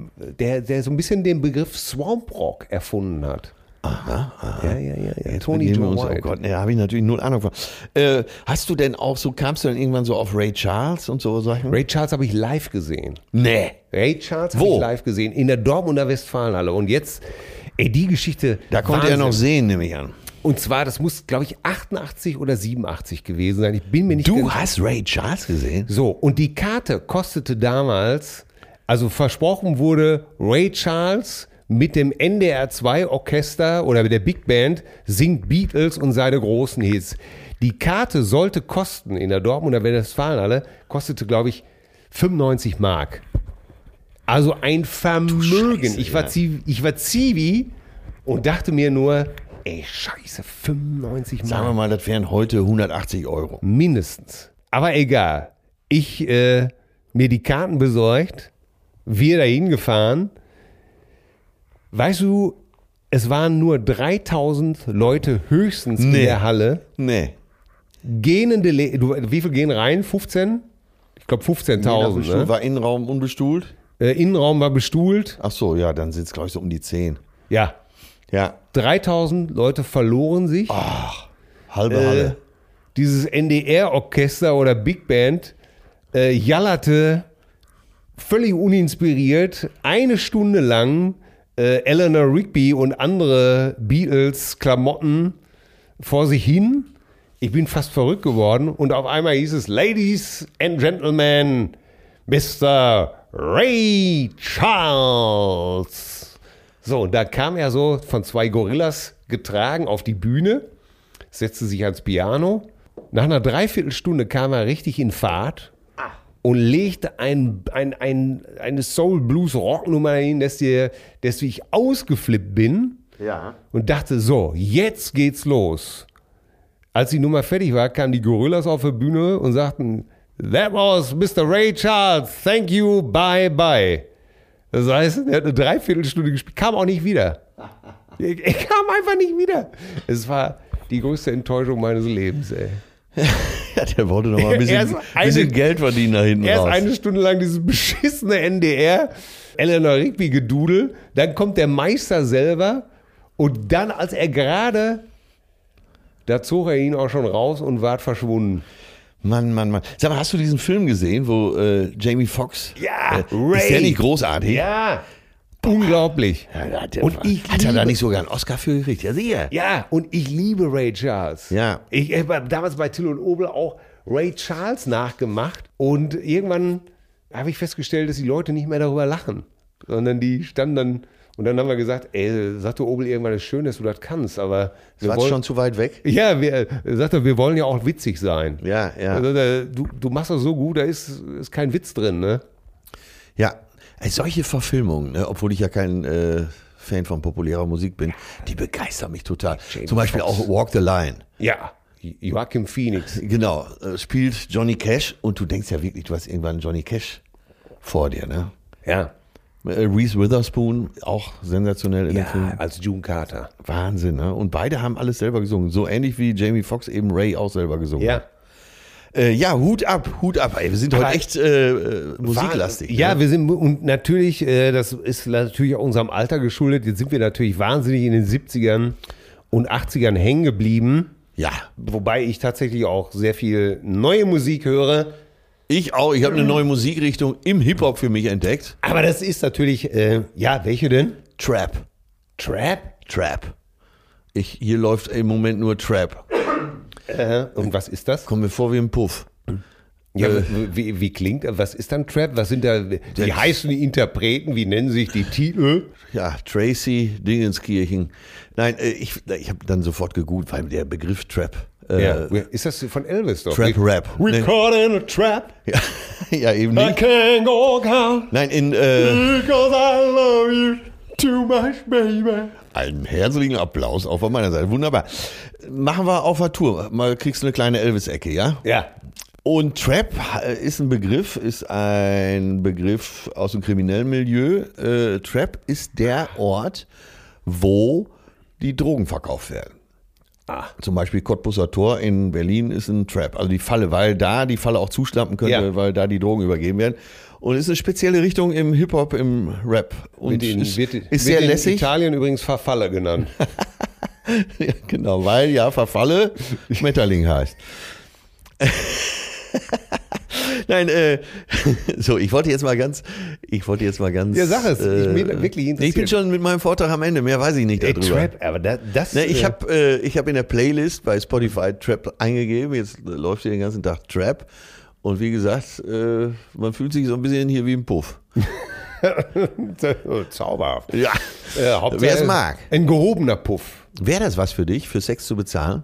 Speaker 2: der so ein bisschen den Begriff Swamp Rock erfunden hat.
Speaker 1: Aha.
Speaker 2: Ja.
Speaker 1: Tony
Speaker 2: Tony Joe
Speaker 1: Joe
Speaker 2: White.
Speaker 1: Oh Gott, ne, habe ich natürlich null Ahnung von. Hast du denn auch so, kamst du dann irgendwann so auf Ray Charles und so Sachen?
Speaker 2: Ray Charles habe ich live gesehen.
Speaker 1: Nee.
Speaker 2: Ray Charles habe
Speaker 1: Wo?
Speaker 2: ich live gesehen in der Dortmunder Westfalenhalle. Und jetzt, die Geschichte.
Speaker 1: Da konnte er
Speaker 2: Wahnsinn.
Speaker 1: noch sehen, nehme ich an.
Speaker 2: Und zwar, das muss, glaube ich, 88 oder 87 gewesen sein. Ich bin mir nicht
Speaker 1: Du
Speaker 2: ganz
Speaker 1: hast Ray Charles gesehen?
Speaker 2: So, und die Karte kostete damals, also versprochen wurde, Ray Charles mit dem NDR 2 Orchester oder mit der Big Band singt Beatles und seine großen Hits. Die Karte sollte kosten in der Dortmunder Westfalenhalle, kostete, glaube ich, 95 Mark. Also ein Vermögen.
Speaker 1: Scheiße,
Speaker 2: Ich war Zivi und dachte mir nur, ey, scheiße, 95 Mark.
Speaker 1: Sagen wir mal, das wären heute 180 Euro.
Speaker 2: Mindestens. Aber egal. Ich mir die Karten besorgt, wir dahin gefahren. Weißt du, es waren nur 3000 Leute höchstens in der Halle.
Speaker 1: Nee.
Speaker 2: Gähnende wie viel gehen rein? 15? Ich glaube 15.000. Ne?
Speaker 1: War Innenraum unbestuhlt?
Speaker 2: Innenraum war bestuhlt.
Speaker 1: Ach so, ja, dann sind es, glaube ich, so um die 10.
Speaker 2: Ja.
Speaker 1: Ja.
Speaker 2: 3000 Leute verloren sich.
Speaker 1: Halbe Halle.
Speaker 2: Dieses NDR-Orchester oder Big Band jallerte völlig uninspiriert eine Stunde lang Eleanor Rigby und andere Beatles-Klamotten vor sich hin. Ich bin fast verrückt geworden und auf einmal hieß es, Ladies and Gentlemen, Mr. Ray Charles. So, und da kam er so von 2 Gorillas getragen auf die Bühne, setzte sich ans Piano. Nach einer Dreiviertelstunde kam er richtig in Fahrt und legte eine Soul-Blues-Rock-Nummer hin, dass ich ausgeflippt bin und dachte, so, jetzt geht's los. Als die Nummer fertig war, kamen die Gorillas auf die Bühne und sagten, that was Mr. Ray Charles, thank you, bye, bye. Das heißt, er hat eine Dreiviertelstunde gespielt, kam auch nicht wieder. Er kam einfach nicht wieder. Es war die größte Enttäuschung meines Lebens, ey.
Speaker 1: Ja, der wollte noch mal ein bisschen Geld verdienen da hinten
Speaker 2: Erst
Speaker 1: raus.
Speaker 2: eine Stunde lang dieses beschissene NDR, Eleanor Rigby Gedudel, dann kommt der Meister selber und dann, als er gerade, da zog er ihn auch schon raus und war verschwunden.
Speaker 1: Mann. Sag mal, hast du diesen Film gesehen, wo Jamie Foxx?
Speaker 2: Ja,
Speaker 1: Ist der nicht großartig?
Speaker 2: Ja, unglaublich.
Speaker 1: Ja,
Speaker 2: Und
Speaker 1: hat er da nicht sogar einen Oscar für gekriegt? Ja, sicher.
Speaker 2: Ja, und ich liebe Ray Charles.
Speaker 1: Ja.
Speaker 2: Ich habe damals bei Till und Obel auch Ray Charles nachgemacht und irgendwann habe ich festgestellt, dass die Leute nicht mehr darüber lachen, sondern die standen dann und dann haben wir gesagt, ey, sagte Obel irgendwann, es ist schön, dass du das kannst, aber wir
Speaker 1: War
Speaker 2: wollen,
Speaker 1: schon zu weit weg?
Speaker 2: ja, sagte, wir wollen ja auch witzig sein.
Speaker 1: Ja.
Speaker 2: Also, du machst das so gut, da ist kein Witz drin, ne?
Speaker 1: Ja, solche Verfilmungen, ne, obwohl ich ja kein Fan von populärer Musik bin, die begeistern mich total. Zum Beispiel auch Walk the Line.
Speaker 2: Ja, Joachim Phoenix.
Speaker 1: Genau, spielt Johnny Cash und du denkst ja wirklich, du hast irgendwann Johnny Cash vor dir, ne?
Speaker 2: Ja.
Speaker 1: Reese Witherspoon, auch sensationell in dem Film.
Speaker 2: Als June Carter.
Speaker 1: Wahnsinn, ne? Und beide haben alles selber gesungen. So ähnlich wie Jamie Foxx eben Ray auch selber gesungen hat. Ja, Hut ab. Ey, wir sind heute echt musiklastig.
Speaker 2: Ja,
Speaker 1: ne?
Speaker 2: wir sind, und natürlich, das ist natürlich auch unserem Alter geschuldet, jetzt sind wir natürlich wahnsinnig in den 70ern und 80ern hängen geblieben.
Speaker 1: Ja.
Speaker 2: Wobei ich tatsächlich auch sehr viel neue Musik höre.
Speaker 1: Ich auch. Ich habe eine neue Musikrichtung im Hip-Hop für mich entdeckt.
Speaker 2: Aber das ist natürlich, welche denn?
Speaker 1: Trap.
Speaker 2: Trap?
Speaker 1: Hier läuft im Moment nur Trap.
Speaker 2: Und was ist das?
Speaker 1: Kommt mir vor wie ein Puff.
Speaker 2: Ja, wie klingt, was ist dann Trap? Was sind da, wie heißen die Interpreten? Wie nennen sich die Titel?
Speaker 1: Ja, Tracy Dingenskirchen. Nein, ich habe dann sofort gegoogelt, weil der Begriff Trap.
Speaker 2: Ist das von Elvis doch?
Speaker 1: Trap-Rap.
Speaker 2: We caught in a trap.
Speaker 1: Ja, eben
Speaker 2: I
Speaker 1: nicht.
Speaker 2: can't go out.
Speaker 1: Nein,
Speaker 2: Because I love you too much, baby.
Speaker 1: einen herzlichen Applaus auch von meiner Seite. Wunderbar. Machen wir auf der Tour. Mal kriegst du eine kleine Elvis-Ecke, ja?
Speaker 2: Ja.
Speaker 1: Und Trap ist ein Begriff aus dem kriminellen Milieu. Trap ist der Ort, wo die Drogen verkauft werden. Zum Beispiel Cottbusser Tor in Berlin ist ein Trap. Also die Falle, weil da die Falle auch zuschnappen könnte, weil da die Drogen übergeben werden. Und es ist eine spezielle Richtung im Hip-Hop, im Rap. Und ist sehr lässig.
Speaker 2: In Italien übrigens Verfalle genannt.
Speaker 1: Ja, genau, weil ja Verfalle Schmetterling heißt. Nein, so, ich wollte jetzt mal ganz.
Speaker 2: Ja, sag es. Mich wirklich interessiert.
Speaker 1: Ich bin schon mit meinem Vortrag am Ende. Mehr weiß ich nicht darüber.
Speaker 2: Trap, aber das.
Speaker 1: Ne, ich habe in der Playlist bei Spotify Trap eingegeben. Jetzt läuft hier den ganzen Tag Trap. Und wie gesagt, man fühlt sich so ein bisschen hier wie ein Puff.
Speaker 2: Zauberhaft.
Speaker 1: Ja, wer es mag.
Speaker 2: Ein gehobener Puff.
Speaker 1: Wäre das was für dich, für Sex zu bezahlen?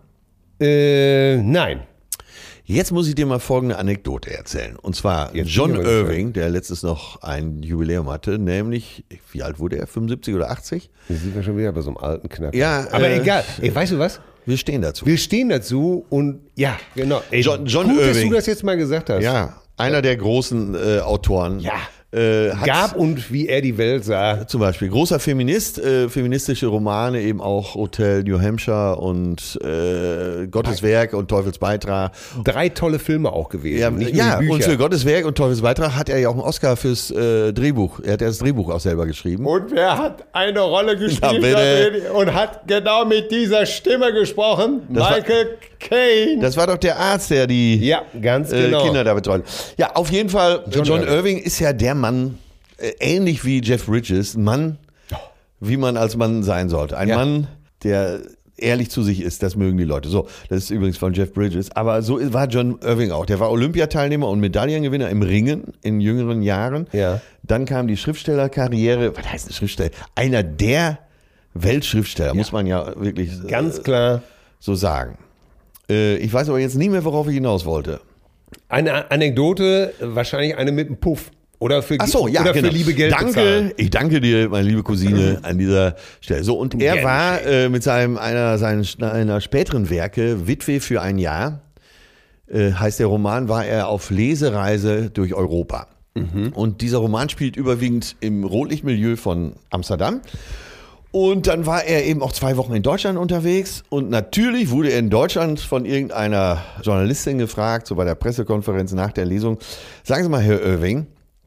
Speaker 2: Nein.
Speaker 1: Jetzt muss ich dir mal folgende Anekdote erzählen. Und zwar
Speaker 2: Jetzt
Speaker 1: John
Speaker 2: bin ich
Speaker 1: Irving, der letztes noch ein Jubiläum hatte, nämlich, wie alt wurde er? 75 oder 80?
Speaker 2: Wir sind ja schon wieder bei so einem alten Knacker.
Speaker 1: Ja,
Speaker 2: aber egal. Ey, weißt du was?
Speaker 1: Wir stehen dazu.
Speaker 2: Wir stehen dazu und ja, genau. Ey,
Speaker 1: John
Speaker 2: gut,
Speaker 1: Irving.
Speaker 2: dass du das jetzt mal gesagt hast.
Speaker 1: Ja, einer der großen Autoren.
Speaker 2: Ja. Gab und wie er die Welt sah.
Speaker 1: Zum Beispiel großer Feminist, feministische Romane, eben auch Hotel New Hampshire und Gottes Werk und Teufels Beitrag.
Speaker 2: 3 tolle Filme auch gewesen.
Speaker 1: Ja,
Speaker 2: nicht nur die Bücher.
Speaker 1: Und für Gottes Werk und Teufels Beitrag hat er ja auch einen Oscar fürs Drehbuch. Er hat ja das Drehbuch auch selber geschrieben.
Speaker 2: Und wer hat eine Rolle gespielt
Speaker 1: bitte.
Speaker 2: und hat genau mit dieser Stimme gesprochen? Michael Caine.
Speaker 1: Das war doch der Arzt, der die
Speaker 2: ganz genau.
Speaker 1: Kinder da betreut. Ja, auf jeden Fall, John Irving ist ja der Mann, ähnlich wie Jeff Bridges, ein Mann, wie man als Mann sein sollte. Ein Mann, der ehrlich zu sich ist, das mögen die Leute. So, das ist übrigens von Jeff Bridges. Aber so war John Irving auch. Der war Olympiateilnehmer und Medaillengewinner im Ringen in jüngeren Jahren.
Speaker 2: Ja.
Speaker 1: Dann kam die Schriftstellerkarriere. Was heißt eine Schriftsteller? Einer der Weltschriftsteller, muss man ja wirklich
Speaker 2: ganz klar
Speaker 1: so sagen. Ich weiß aber jetzt nicht mehr, worauf ich hinaus wollte.
Speaker 2: Eine Anekdote, wahrscheinlich eine mit einem Puff. Oder für,
Speaker 1: für liebe Geld bezahlen. Ich danke dir, meine liebe Cousine, an dieser Stelle. So, und er war mit einer späteren Werke, Witwe für ein Jahr, heißt der Roman, war er auf Lesereise durch Europa. Und dieser Roman spielt überwiegend im Rotlichtmilieu von Amsterdam. Und dann war er eben auch 2 Wochen in Deutschland unterwegs und natürlich wurde er in Deutschland von irgendeiner Journalistin gefragt, so bei der Pressekonferenz nach der Lesung, sagen Sie mal, Herr Irving,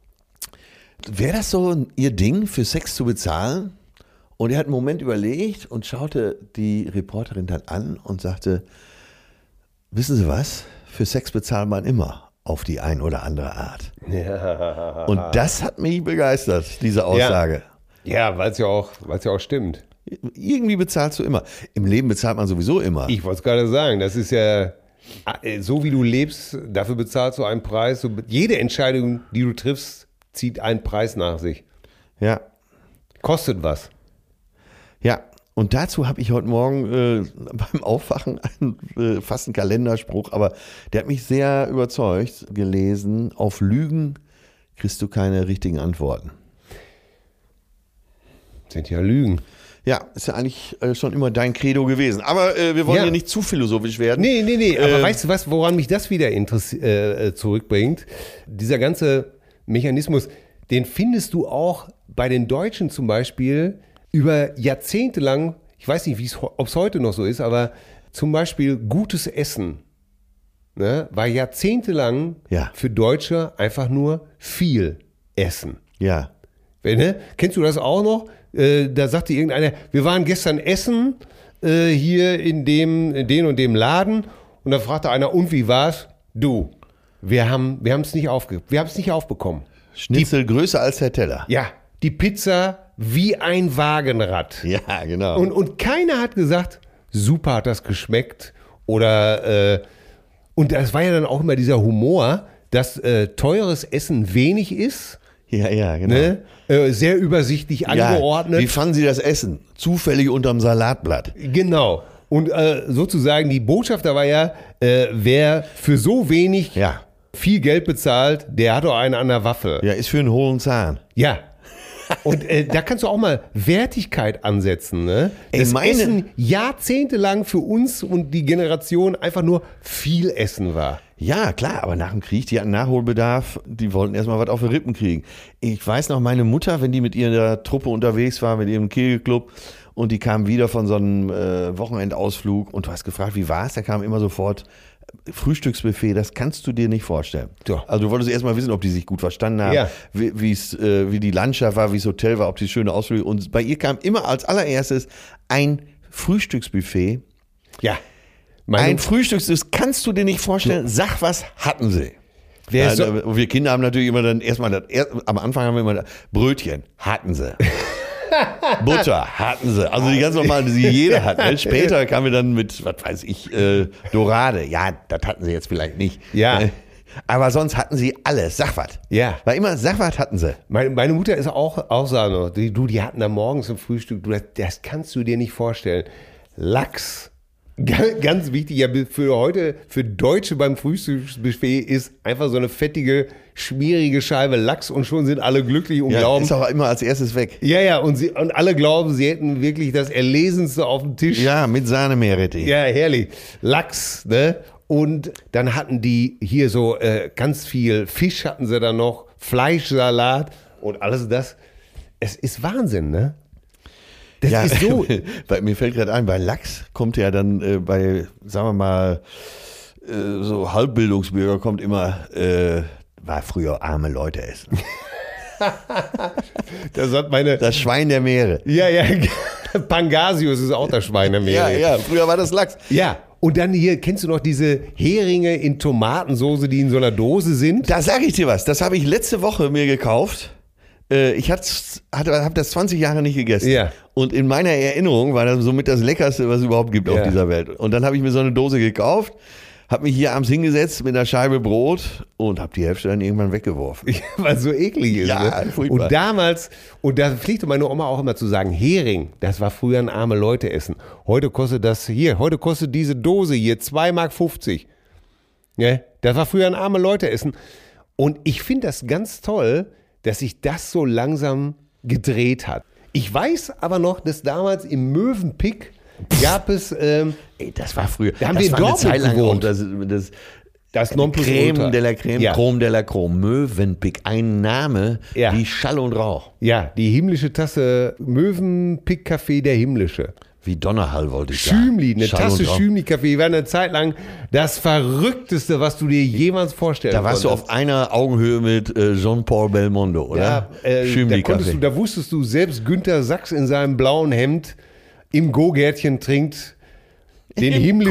Speaker 1: wäre das so Ihr Ding, für Sex zu bezahlen? Und er hat einen Moment überlegt und schaute die Reporterin dann an und sagte, wissen Sie was, für Sex bezahlt man immer auf die ein oder andere Art. Ja. Und das hat mich begeistert, diese Aussage.
Speaker 2: Ja, weil es ja auch stimmt.
Speaker 1: Irgendwie bezahlst du immer. Im Leben bezahlt man sowieso immer.
Speaker 2: Ich wollte es gerade sagen, das ist ja so, wie du lebst, dafür bezahlst du einen Preis. Jede Entscheidung, die du triffst, zieht einen Preis nach sich.
Speaker 1: Ja.
Speaker 2: Kostet was.
Speaker 1: Ja, und dazu habe ich heute Morgen beim Aufwachen fast einen Kalenderspruch, aber der hat mich sehr überzeugt, gelesen. Auf Lügen kriegst du keine richtigen Antworten.
Speaker 2: Sind ja Lügen.
Speaker 1: Ja, ist ja eigentlich schon immer dein Credo gewesen. Aber wir wollen hier nicht zu philosophisch werden.
Speaker 2: Nee. Aber weißt du was, woran mich das wieder zurückbringt? Dieser ganze Mechanismus, den findest du auch bei den Deutschen zum Beispiel über Jahrzehnte lang, ich weiß nicht, ob es heute noch so ist, aber zum Beispiel gutes Essen, ne, war jahrzehntelang für Deutsche einfach nur viel Essen.
Speaker 1: Ja.
Speaker 2: Ne? Kennst du das auch noch? Da sagte irgendeiner, wir waren gestern essen hier in dem und dem Laden und da fragte einer, und wie war's? Du. Wir haben es nicht aufbekommen.
Speaker 1: Schnitzel größer als der Teller.
Speaker 2: Ja, die Pizza wie ein Wagenrad.
Speaker 1: Ja, genau.
Speaker 2: Und keiner hat gesagt, super hat das geschmeckt. Oder, und das war ja dann auch immer dieser Humor, dass teures Essen wenig ist.
Speaker 1: Ja, genau.
Speaker 2: Ne? Sehr übersichtlich angeordnet.
Speaker 1: Wie fanden Sie das Essen? Zufällig unterm Salatblatt.
Speaker 2: Genau. Und sozusagen die Botschaft da war ja, wer für so wenig viel Geld bezahlt, der hat doch einen an der Waffe.
Speaker 1: Ja, ist für einen hohlen Zahn.
Speaker 2: Ja. Und da kannst du auch mal Wertigkeit ansetzen. Ne? Das
Speaker 1: Ey,
Speaker 2: Essen jahrzehntelang für uns und die Generation einfach nur viel Essen war.
Speaker 1: Ja, klar, aber nach dem Krieg, die hatten Nachholbedarf, die wollten erstmal was auf die Rippen kriegen. Ich weiß noch, meine Mutter, wenn die mit ihrer Truppe unterwegs war, mit ihrem Kegelclub, und die kam wieder von so einem Wochenendausflug und du hast gefragt, wie war es? Da kam immer sofort Frühstücksbuffet, das kannst du dir nicht vorstellen.
Speaker 2: Ja.
Speaker 1: Also du wolltest erstmal wissen, ob die sich gut verstanden haben,
Speaker 2: Ja.
Speaker 1: wie die Landschaft war, wie das Hotel war, ob die schöne Ausflüge. Und bei ihr kam immer als allererstes ein Frühstücksbuffet.
Speaker 2: Ja.
Speaker 1: Ein das kannst du dir nicht vorstellen. Sag, was hatten sie? Wir Kinder haben natürlich immer dann am Anfang haben wir immer Brötchen, hatten sie. Butter hatten sie. Also die ganz normalen, die jeder hat. Ne? Später kamen wir dann mit, was weiß ich, Dorade. Ja, das hatten sie jetzt vielleicht nicht.
Speaker 2: Ja.
Speaker 1: Aber sonst hatten sie alles. Sag was.
Speaker 2: Ja.
Speaker 1: War immer, sag was hatten sie.
Speaker 2: Meine Mutter ist auch so, die hatten da morgens zum Frühstück, das kannst du dir nicht vorstellen. Lachs. Ganz wichtig, ja, für heute, für Deutsche beim Frühstücksbuffet ist einfach so eine fettige, schmierige Scheibe Lachs und schon sind alle glücklich und glauben.
Speaker 1: Ist auch immer als erstes weg.
Speaker 2: Ja, und alle glauben, sie hätten wirklich das Erlesenste auf dem Tisch.
Speaker 1: Ja, mit Sahnemeerrettich.
Speaker 2: Ja, herrlich. Lachs, ne? Und dann hatten die hier so ganz viel Fisch hatten sie dann noch, Fleischsalat und alles das. Es ist Wahnsinn, ne? Das ist so.
Speaker 1: Mir fällt gerade ein, bei Lachs kommt ja dann bei, sagen wir mal, so Halbbildungsbürger kommt immer, war früher arme Leute essen. Das Schwein der Meere.
Speaker 2: Ja. Pangasius ist auch das Schwein der Meere.
Speaker 1: Ja, früher war das Lachs.
Speaker 2: Ja. Und dann hier, kennst du noch diese Heringe in Tomatensoße, die in so einer Dose sind?
Speaker 1: Da sage ich dir was, das habe ich letzte Woche mir gekauft. Ich habe das 20 Jahre nicht gegessen.
Speaker 2: Ja.
Speaker 1: Und in meiner Erinnerung war das somit das Leckerste, was es überhaupt gibt auf dieser Welt. Und dann habe ich mir so eine Dose gekauft, habe mich hier abends hingesetzt mit einer Scheibe Brot und habe die Hälfte dann irgendwann weggeworfen.
Speaker 2: Weil es so eklig ist.
Speaker 1: Ja,
Speaker 2: ne?
Speaker 1: furchtbar.
Speaker 2: Und damals, und da pflegte meine Oma auch immer zu sagen, Hering, das war früher ein arme Leute essen. Heute kostet diese Dose hier 2,50 Mark. Ja, das war früher ein arme Leute essen. Und ich finde das ganz toll, dass sich das so langsam gedreht hat. Ich weiß aber noch, dass damals im Mövenpick gab es...
Speaker 1: das war früher.
Speaker 2: Da haben wir in Dortmund gewohnt.
Speaker 1: Das Creme de la Creme,
Speaker 2: Ja.
Speaker 1: Chrome de la Chrome, Mövenpick, ein Name wie Schall und Rauch.
Speaker 2: Ja, die himmlische Tasse Mövenpick-Kaffee, der himmlische.
Speaker 1: Wie Donnerhall wollte ich sagen.
Speaker 2: Schümli, eine
Speaker 1: Schall
Speaker 2: Tasse
Speaker 1: und Rauch.
Speaker 2: Schümli-Kaffee war eine Zeit lang das Verrückteste, was du dir jemals vorstellen
Speaker 1: Da warst du
Speaker 2: konntest.
Speaker 1: auf einer Augenhöhe mit Jean-Paul Belmondo, oder?
Speaker 2: Ja, da wusstest du, selbst Günter Sachs in seinem blauen Hemd im Go-Gärtchen trinkt den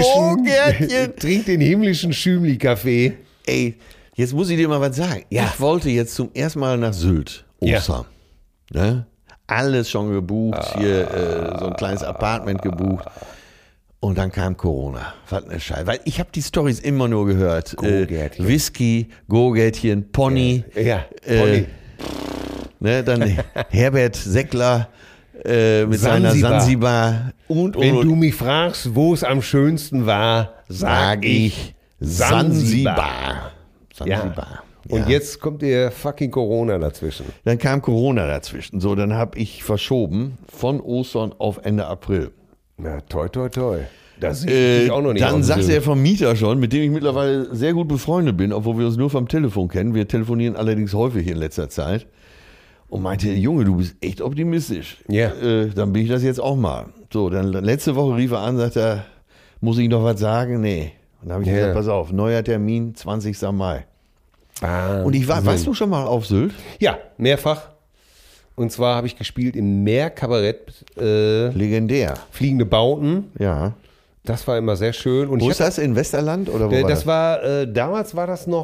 Speaker 2: himmlischen Schümli-Kaffee.
Speaker 1: Ey, jetzt muss ich dir mal was sagen.
Speaker 2: Ja.
Speaker 1: Ich wollte jetzt zum ersten Mal nach Sylt, Ostern. Ne? Alles schon gebucht, hier so ein kleines Apartment gebucht. Und dann kam Corona. Was eine Scheiße. Weil ich habe die Storys immer nur gehört.
Speaker 2: Go-Gärtchen.
Speaker 1: Whisky, Go-Gärtchen, Pony.
Speaker 2: Ja, Pony.
Speaker 1: Ne, dann Herbert Seckler mit seiner Sansibar.
Speaker 2: Wenn du mich fragst, wo es am schönsten war, sag ich Sansibar.
Speaker 1: Sansibar.
Speaker 2: Und jetzt kommt der fucking Corona dazwischen.
Speaker 1: Dann kam Corona dazwischen. So, dann habe ich verschoben von Ostern auf Ende April.
Speaker 2: Na, toi, toi, toi. Das sehe ich auch noch nicht.
Speaker 1: Dann sagt der Vermieter schon, mit dem ich mittlerweile sehr gut befreundet bin, obwohl wir uns nur vom Telefon kennen. Wir telefonieren allerdings häufig in letzter Zeit. Und meinte, Junge, du bist echt optimistisch.
Speaker 2: Ja.
Speaker 1: Dann bin ich das jetzt auch mal. So, dann letzte Woche rief er an, sagt er, muss ich noch was sagen? Nee. Und dann habe ich gesagt, pass auf, neuer Termin, 20. Mai. Und ich warst du schon mal auf Sylt?
Speaker 2: Ja, mehrfach. Und zwar habe ich gespielt im Meerkabarett.
Speaker 1: Legendär.
Speaker 2: Fliegende Bauten.
Speaker 1: Ja.
Speaker 2: Das war immer sehr schön. Und
Speaker 1: Wo ist das? In Westerland? Oder wo war
Speaker 2: das war, damals war das noch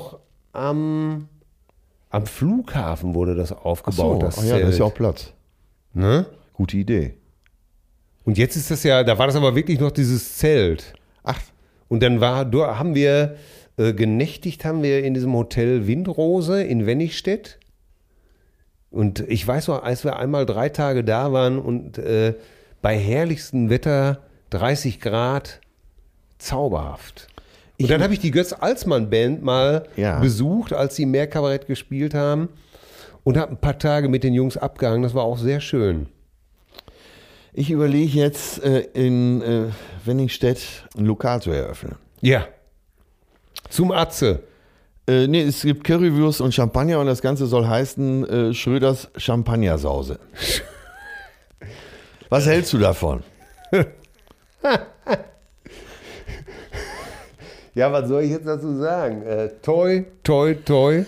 Speaker 2: am Flughafen wurde das aufgebaut, das
Speaker 1: ja,
Speaker 2: Zelt.
Speaker 1: da ist ja auch Platz.
Speaker 2: Ne?
Speaker 1: Gute Idee.
Speaker 2: Und jetzt ist das ja, da war das aber wirklich noch dieses Zelt.
Speaker 1: Ach,
Speaker 2: Und dann haben wir genächtigt in diesem Hotel Windrose in Wenigstedt. Und ich weiß noch, als wir einmal 3 Tage da waren und bei herrlichstem Wetter, 30 Grad, zauberhaft. Und dann habe ich die Götz-Alsmann-Band mal besucht, als sie Meerkabarett gespielt haben und habe ein paar Tage mit den Jungs abgehangen. Das war auch sehr schön.
Speaker 1: ich überlege jetzt in Wenningstedt ein Lokal zu eröffnen.
Speaker 2: Ja. Zum Atze.
Speaker 1: Nee, es gibt Currywurst und Champagner und das Ganze soll heißen Schröders Champagnersause. Was hältst du davon?
Speaker 2: Ja, was soll ich jetzt dazu sagen? Toi, toi, toi.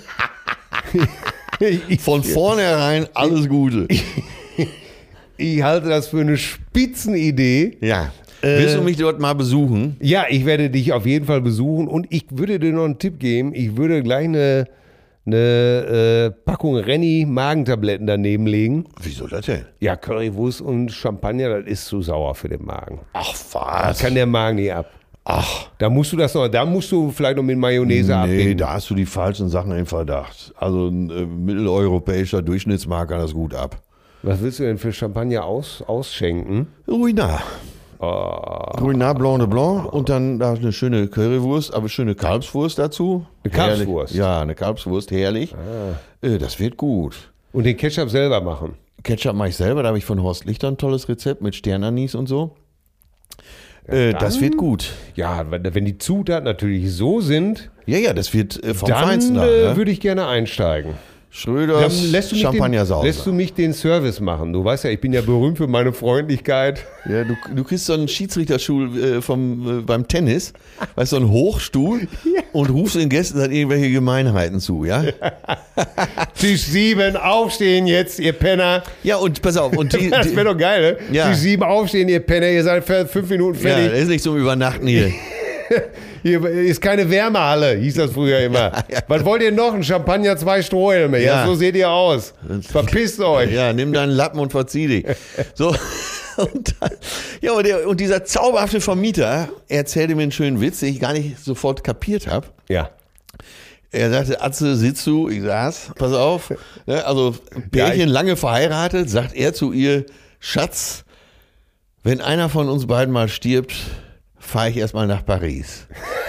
Speaker 1: Von vornherein alles Gute.
Speaker 2: Ich halte das für eine Spitzenidee.
Speaker 1: Ja. Willst du mich dort mal besuchen?
Speaker 2: Ja, ich werde dich auf jeden Fall besuchen und ich würde dir noch einen Tipp geben. Ich würde gleich eine Packung Renny-Magentabletten daneben legen.
Speaker 1: Wieso das denn?
Speaker 2: Ja, Currywurst und Champagner, das ist zu sauer für den Magen.
Speaker 1: Ach
Speaker 2: Das
Speaker 1: was.
Speaker 2: kann der Magen nicht ab.
Speaker 1: Ach.
Speaker 2: Da musst du vielleicht noch mit Mayonnaise abbinden.
Speaker 1: Nee, da hast du die falschen Sachen im Verdacht. Also ein mitteleuropäischer Durchschnittsmarkt kann das gut ab.
Speaker 2: Was willst du denn für Champagner ausschenken?
Speaker 1: Ruinart. Ruinart Blanc de Blanc und dann da eine schöne Currywurst, aber schöne Kalbswurst dazu.
Speaker 2: Eine Kalbswurst?
Speaker 1: Herrlich. Ja, eine Kalbswurst, herrlich. Das wird gut.
Speaker 2: Und den Ketchup selber machen.
Speaker 1: Ketchup mache ich selber, da habe ich von Horst Lichter ein tolles Rezept mit Sternanis und so. Das wird gut.
Speaker 2: Ja, wenn die Zutaten natürlich so sind,
Speaker 1: Ja, das wird vom
Speaker 2: dann
Speaker 1: Feinsten nach. Ne?
Speaker 2: würde ich gerne einsteigen.
Speaker 1: Schröders
Speaker 2: Dann lässt
Speaker 1: Champagnersause.
Speaker 2: du mich den Service machen. Du weißt ja, ich bin ja berühmt für meine Freundlichkeit.
Speaker 1: Ja, du kriegst so einen Schiedsrichterstuhl beim Tennis, weißt du, so einen Hochstuhl und rufst den Gästen dann irgendwelche Gemeinheiten zu, ja?
Speaker 2: Tisch 7, aufstehen jetzt, ihr Penner.
Speaker 1: Ja, und pass auf. Und
Speaker 2: Das wäre doch geil, ne?
Speaker 1: Ja.
Speaker 2: Tisch 7, aufstehen, ihr Penner, ihr seid 5 Minuten
Speaker 1: ja,
Speaker 2: fertig.
Speaker 1: das ist nicht zum Übernachten hier.
Speaker 2: Hier ist keine Wärmehalle, hieß das früher immer. Was wollt ihr noch? Ein Champagner, 2 Strohhelme. Ja, so seht ihr aus. Verpisst euch.
Speaker 1: Ja, nimm deinen Lappen und verzieh dich. So. Und, dann, und dieser zauberhafte Vermieter erzählte mir einen schönen Witz, den ich gar nicht sofort kapiert habe.
Speaker 2: Ja.
Speaker 1: Er sagte, Atze, sitzt du? Ich saß, pass auf. Ne, also Pärchen lange verheiratet, sagt er zu ihr, Schatz, wenn einer von uns beiden mal stirbt, fahre ich erstmal nach Paris.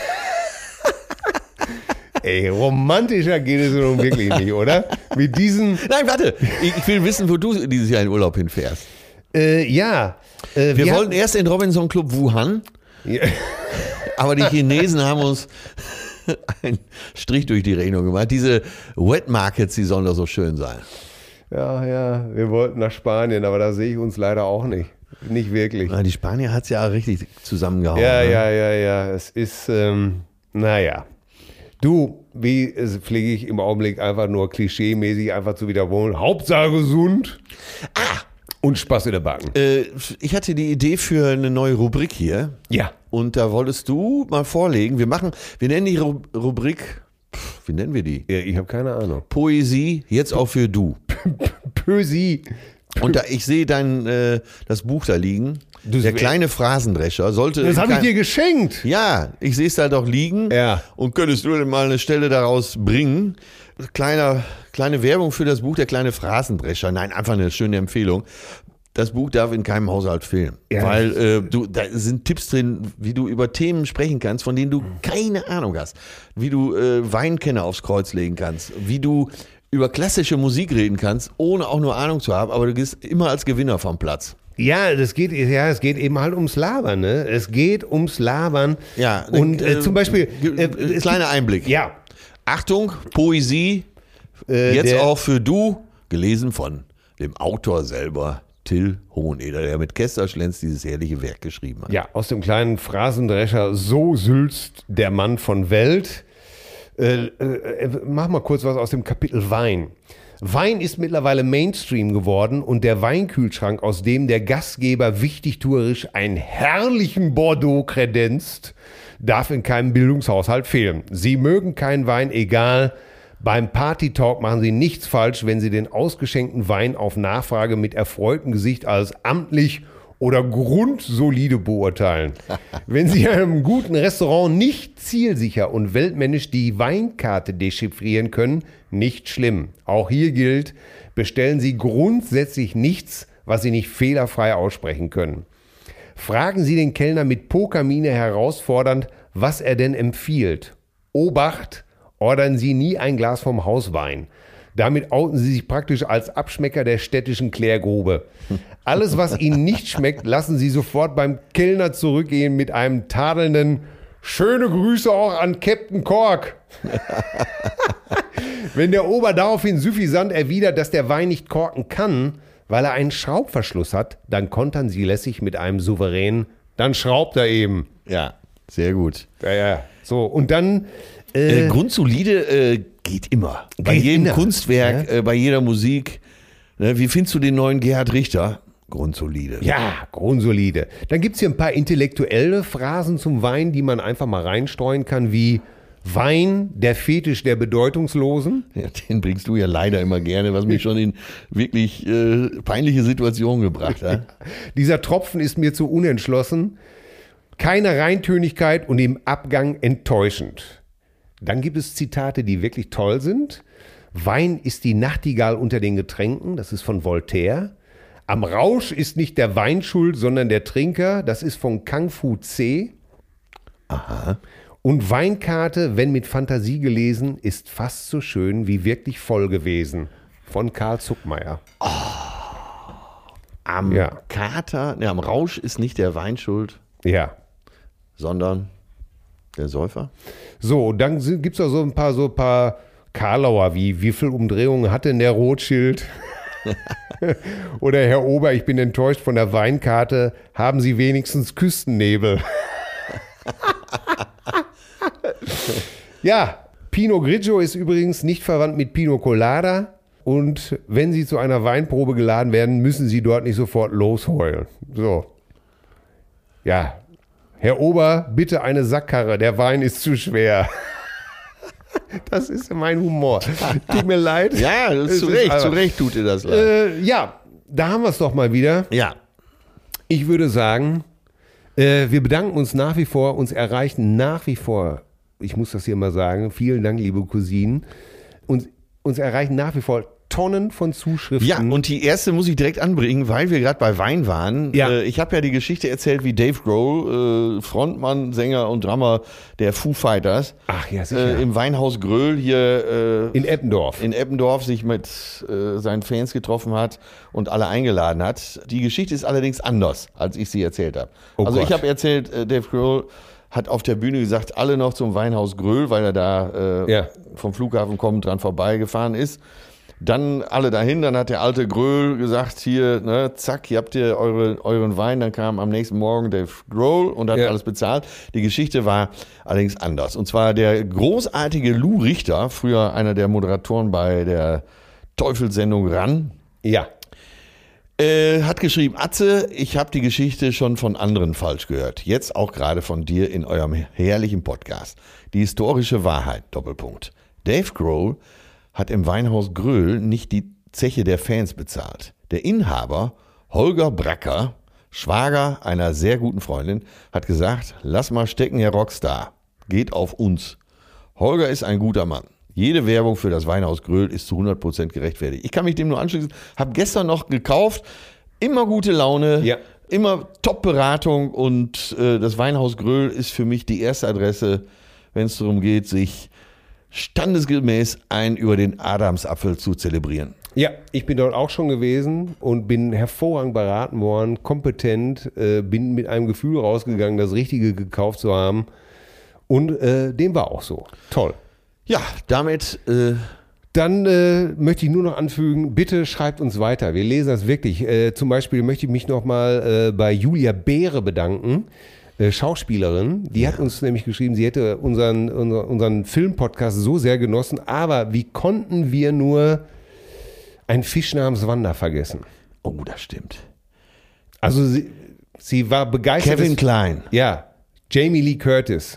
Speaker 2: Ey, romantischer geht es nun wirklich nicht, oder? Mit diesen...
Speaker 1: Nein, warte, ich will wissen, wo du dieses Jahr in Urlaub hinfährst.
Speaker 2: Ja.
Speaker 1: Wir wollten erst in Robinson Club Wuhan, aber die Chinesen haben uns einen Strich durch die Rechnung gemacht. Diese Wet Markets, die sollen doch so schön sein.
Speaker 2: Ja, wir wollten nach Spanien, aber da sehe ich uns leider auch nicht. Nicht wirklich.
Speaker 1: Die Spanier hat es ja richtig zusammengehauen.
Speaker 2: Ja. Es ist, naja. Du, wie pflege ich im Augenblick einfach nur klischeemäßig einfach zu wiederholen. Hauptsache gesund. Und Spaß in der Backen.
Speaker 1: Ich hatte die Idee für eine neue Rubrik hier.
Speaker 2: Ja.
Speaker 1: Und da wolltest du mal vorlegen. Wir nennen die Rubrik, wie nennen wir die?
Speaker 2: Ja, ich habe keine Ahnung.
Speaker 1: Poesie, jetzt auch für du.
Speaker 2: Poesie.
Speaker 1: Und ich sehe das Buch da liegen. Der kleine Phrasendrescher sollte.
Speaker 2: Das habe ich dir geschenkt.
Speaker 1: Ja, ich sehe es da doch liegen.
Speaker 2: Ja.
Speaker 1: Und könntest du denn mal eine Stelle daraus bringen? Kleine Werbung für das Buch Der kleine Phrasendrescher. Nein, einfach eine schöne Empfehlung. Das Buch darf in keinem Haushalt fehlen.
Speaker 2: Ja.
Speaker 1: Weil da sind Tipps drin, wie du über Themen sprechen kannst, von denen du keine Ahnung hast. Wie du Weinkenner aufs Kreuz legen kannst. Wie du über klassische Musik reden kannst, ohne auch nur Ahnung zu haben. Aber du gehst immer als Gewinner vom Platz.
Speaker 2: Ja, es geht eben halt ums Labern, ne? Es geht ums Labern.
Speaker 1: Ja,
Speaker 2: und zum Beispiel.
Speaker 1: Kleiner Einblick.
Speaker 2: Ja.
Speaker 1: Achtung, Poesie, jetzt auch für du, gelesen von dem Autor selber, Till Hoheneder, der mit Kesterschlenz dieses herrliche Werk geschrieben hat.
Speaker 2: Ja, aus dem kleinen Phrasendrescher, so sülzt der Mann von Welt. Mach mal kurz was aus dem Kapitel Wein. Wein ist mittlerweile Mainstream geworden und der Weinkühlschrank, aus dem der Gastgeber wichtigtuerisch einen herrlichen Bordeaux kredenzt, darf in keinem Bildungshaushalt fehlen. Sie mögen keinen Wein, egal. Beim Party-Talk machen Sie nichts falsch, wenn Sie den ausgeschenkten Wein auf Nachfrage mit erfreutem Gesicht als amtlich oder grundsolide beurteilen. Wenn Sie in einem guten Restaurant nicht zielsicher und weltmännisch die Weinkarte dechiffrieren können, nicht schlimm. Auch hier gilt, bestellen Sie grundsätzlich nichts, was Sie nicht fehlerfrei aussprechen können. Fragen Sie den Kellner mit Pokermiene herausfordernd, was er denn empfiehlt. Obacht, ordern Sie nie ein Glas vom Hauswein. Damit outen Sie sich praktisch als Abschmecker der städtischen Klärgrube. Alles, was Ihnen nicht schmeckt, lassen Sie sofort beim Kellner zurückgehen mit einem tadelnden "Schöne Grüße auch an Captain Kork." Wenn der Ober daraufhin suffisant erwidert, dass der Wein nicht korken kann, weil er einen Schraubverschluss hat, dann kontern Sie lässig mit einem souveränen "Dann schraubt er eben."
Speaker 1: Ja, sehr gut.
Speaker 2: Ja. So, und dann...
Speaker 1: Grundsolide geht immer. Bei jedem Kunstwerk, bei jeder Musik. Ne, wie findest du den neuen Gerhard Richter? Grundsolide.
Speaker 2: Ja, grundsolide. Dann gibt es hier ein paar intellektuelle Phrasen zum Wein, die man einfach mal reinstreuen kann, wie Wein, der Fetisch der Bedeutungslosen.
Speaker 1: Ja, den bringst du ja leider immer gerne, was mich schon in wirklich peinliche Situationen gebracht hat.
Speaker 2: Dieser Tropfen ist mir zu unentschlossen. Keine Reintönigkeit und im Abgang enttäuschend. Dann gibt es Zitate, die wirklich toll sind. Wein ist die Nachtigall unter den Getränken, das ist von Voltaire. Am Rausch ist nicht der Wein schuld, sondern der Trinker, das ist von Kang Fu Tse.
Speaker 1: Aha.
Speaker 2: Und Weinkarte, wenn mit Fantasie gelesen, ist fast so schön wie wirklich voll gewesen. Von Karl Zuckmeier.
Speaker 1: Am Rausch ist nicht der Wein schuld, sondern der Säufer.
Speaker 2: So, dann gibt es so ein paar Karlauer, wie viel Umdrehungen hat denn der Rothschild? Oder Herr Ober, ich bin enttäuscht von der Weinkarte, haben Sie wenigstens Küstennebel? Ja, Pinot Grigio ist übrigens nicht verwandt mit Pina Colada. Und wenn Sie zu einer Weinprobe geladen werden, müssen Sie dort nicht sofort losheulen. So. Ja. Herr Ober, bitte eine Sackkarre, der Wein ist zu schwer. Das ist mein Humor. Tut mir leid.
Speaker 1: Ja, zu Recht tut dir das leid.
Speaker 2: Ja, da haben wir es doch mal wieder.
Speaker 1: Ja.
Speaker 2: Ich würde sagen, wir bedanken uns nach wie vor, uns erreichen nach wie vor, ich muss das hier mal sagen, vielen Dank, liebe Cousinen, uns erreichen nach wie vor Tonnen von Zuschriften.
Speaker 1: Ja, und die erste muss ich direkt anbringen, weil wir gerade bei Wein waren.
Speaker 2: Ja.
Speaker 1: Ich habe ja die Geschichte erzählt, wie Dave Grohl, Frontmann, Sänger und Drummer der Foo Fighters,
Speaker 2: Ach ja, sicher.
Speaker 1: im Weinhaus Gröhl hier
Speaker 2: In Eppendorf
Speaker 1: sich mit seinen Fans getroffen hat und alle eingeladen hat. Die Geschichte ist allerdings anders, als ich sie erzählt habe.
Speaker 2: Oh
Speaker 1: also
Speaker 2: Gott.
Speaker 1: ich habe erzählt, Dave Grohl hat auf der Bühne gesagt, alle noch zum Weinhaus Gröhl, weil er da vom Flughafen kommend dran vorbeigefahren ist. Dann alle dahin, dann hat der alte Gröhl gesagt, hier, ne, zack, hier habt ihr euren Wein. Dann kam am nächsten Morgen Dave Grohl und hat alles bezahlt. Die Geschichte war allerdings anders. Und zwar der großartige Lou Richter, früher einer der Moderatoren bei der Teufelssendung Ran, hat geschrieben, Atze, ich habe die Geschichte schon von anderen falsch gehört. Jetzt auch gerade von dir in eurem herrlichen Podcast. Die historische Wahrheit, Doppelpunkt. Dave Grohl hat im Weinhaus Gröhl nicht die Zeche der Fans bezahlt. Der Inhaber, Holger Bracker, Schwager einer sehr guten Freundin, hat gesagt, lass mal stecken, Herr Rockstar. Geht auf uns. Holger ist ein guter Mann. Jede Werbung für das Weinhaus Gröhl ist zu 100% gerechtfertigt. Ich kann mich dem nur anschließen. Habe gestern noch gekauft. Immer gute Laune. Immer Top-Beratung. Und das Weinhaus Gröhl ist für mich die erste Adresse, wenn es darum geht, sich standesgemäß über den Adamsapfel zu zelebrieren.
Speaker 2: Ja, ich bin dort auch schon gewesen und bin hervorragend beraten worden, kompetent, bin mit einem Gefühl rausgegangen, das Richtige gekauft zu haben. Und dem war auch so. Toll.
Speaker 1: Ja, damit...
Speaker 2: Dann möchte ich nur noch anfügen, bitte schreibt uns weiter. Wir lesen das wirklich. Zum Beispiel möchte ich mich nochmal bei Julia Beere bedanken. Schauspielerin, die hat uns nämlich geschrieben, sie hätte unseren Filmpodcast so sehr genossen, aber wie konnten wir nur einen Fisch namens Wanda vergessen?
Speaker 1: Oh, das stimmt.
Speaker 2: Also sie war begeistert.
Speaker 1: Kevin Klein.
Speaker 2: Ja, Jamie Lee Curtis.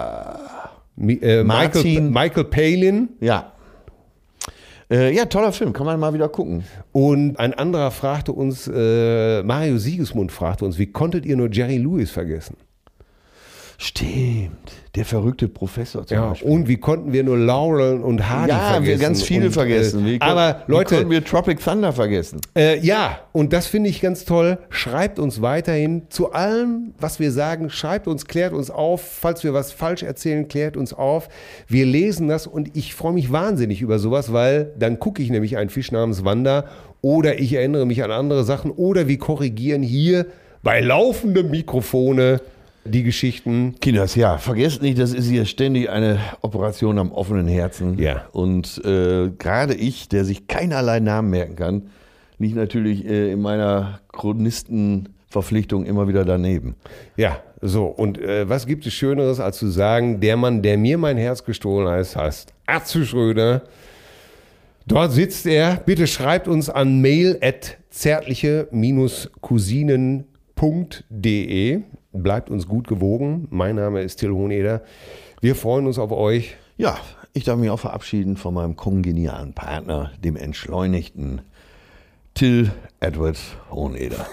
Speaker 2: Michael Palin.
Speaker 1: Ja. Ja, toller Film, kann man mal wieder gucken.
Speaker 2: Und ein anderer fragte uns, Mario Sigismund fragte uns, wie konntet ihr nur Jerry Lewis vergessen?
Speaker 1: Stimmt, der verrückte Professor zum Beispiel.
Speaker 2: Und wie konnten wir nur Laurel und Hardy vergessen?
Speaker 1: Ja, wir ganz viele vergessen. Wie konnten wir Tropic Thunder vergessen?
Speaker 2: Ja, und das finde ich ganz toll. Schreibt uns weiterhin zu allem, was wir sagen. Schreibt uns, klärt uns auf. Falls wir was falsch erzählen, klärt uns auf. Wir lesen das und ich freue mich wahnsinnig über sowas, weil dann gucke ich nämlich einen Fisch namens Wanda oder ich erinnere mich an andere Sachen oder wir korrigieren hier bei laufendem Mikrofone die Geschichten.
Speaker 1: Kinders, ja, vergesst nicht, das ist hier ständig eine Operation am offenen Herzen.
Speaker 2: Ja.
Speaker 1: Und gerade ich, der sich keinerlei Namen merken kann, liegt natürlich in meiner Chronistenverpflichtung immer wieder daneben.
Speaker 2: Ja, so. Und was gibt es Schöneres, als zu sagen, der Mann, der mir mein Herz gestohlen hat, heißt Atze Schröder. Dort sitzt er. Bitte schreibt uns an mail@zärtliche-cousinen.de. Bleibt uns gut gewogen. Mein Name ist Till Hoheneder. Wir freuen uns auf euch.
Speaker 1: Ja, ich darf mich auch verabschieden von meinem kongenialen Partner, dem entschleunigten Till Edward Hoheneder.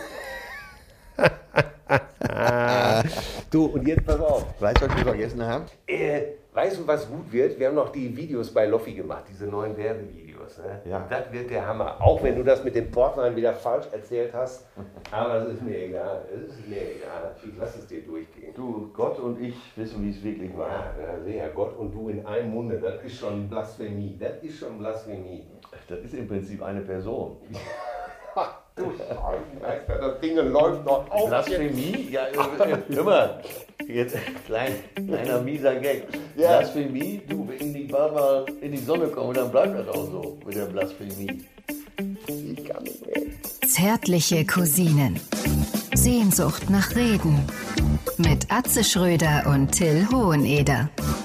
Speaker 2: Du, und jetzt pass auf.
Speaker 1: Weißt du, was wir vergessen haben?
Speaker 2: Weißt du, was gut wird? Wir haben noch die Videos bei Loffi gemacht, diese neuen Werbevideos. Ne?
Speaker 1: Ja.
Speaker 2: Das wird der Hammer. Auch wenn du das mit dem Portwein wieder falsch erzählt hast. Aber es ist mir egal. Ich lasse es dir durchgehen.
Speaker 1: Du, Gott und ich wissen, wie es wirklich war.
Speaker 2: Ja, sehr. Gott und du in einem Munde. Das ist schon Blasphemie. Das ist
Speaker 1: im Prinzip eine Person.
Speaker 2: Du Scheiße, das Ding läuft noch auf.
Speaker 1: Blasphemie? Ja, hör mal, jetzt kleiner mieser Gag. Ja. Blasphemie, du, wenn die Barbara in die Sonne kommen, dann bleibt das auch so mit der Blasphemie. Ich kann nicht mehr.
Speaker 3: Zärtliche Cousinen. Sehnsucht nach Reden. Mit Atze Schröder und Till Hoheneder.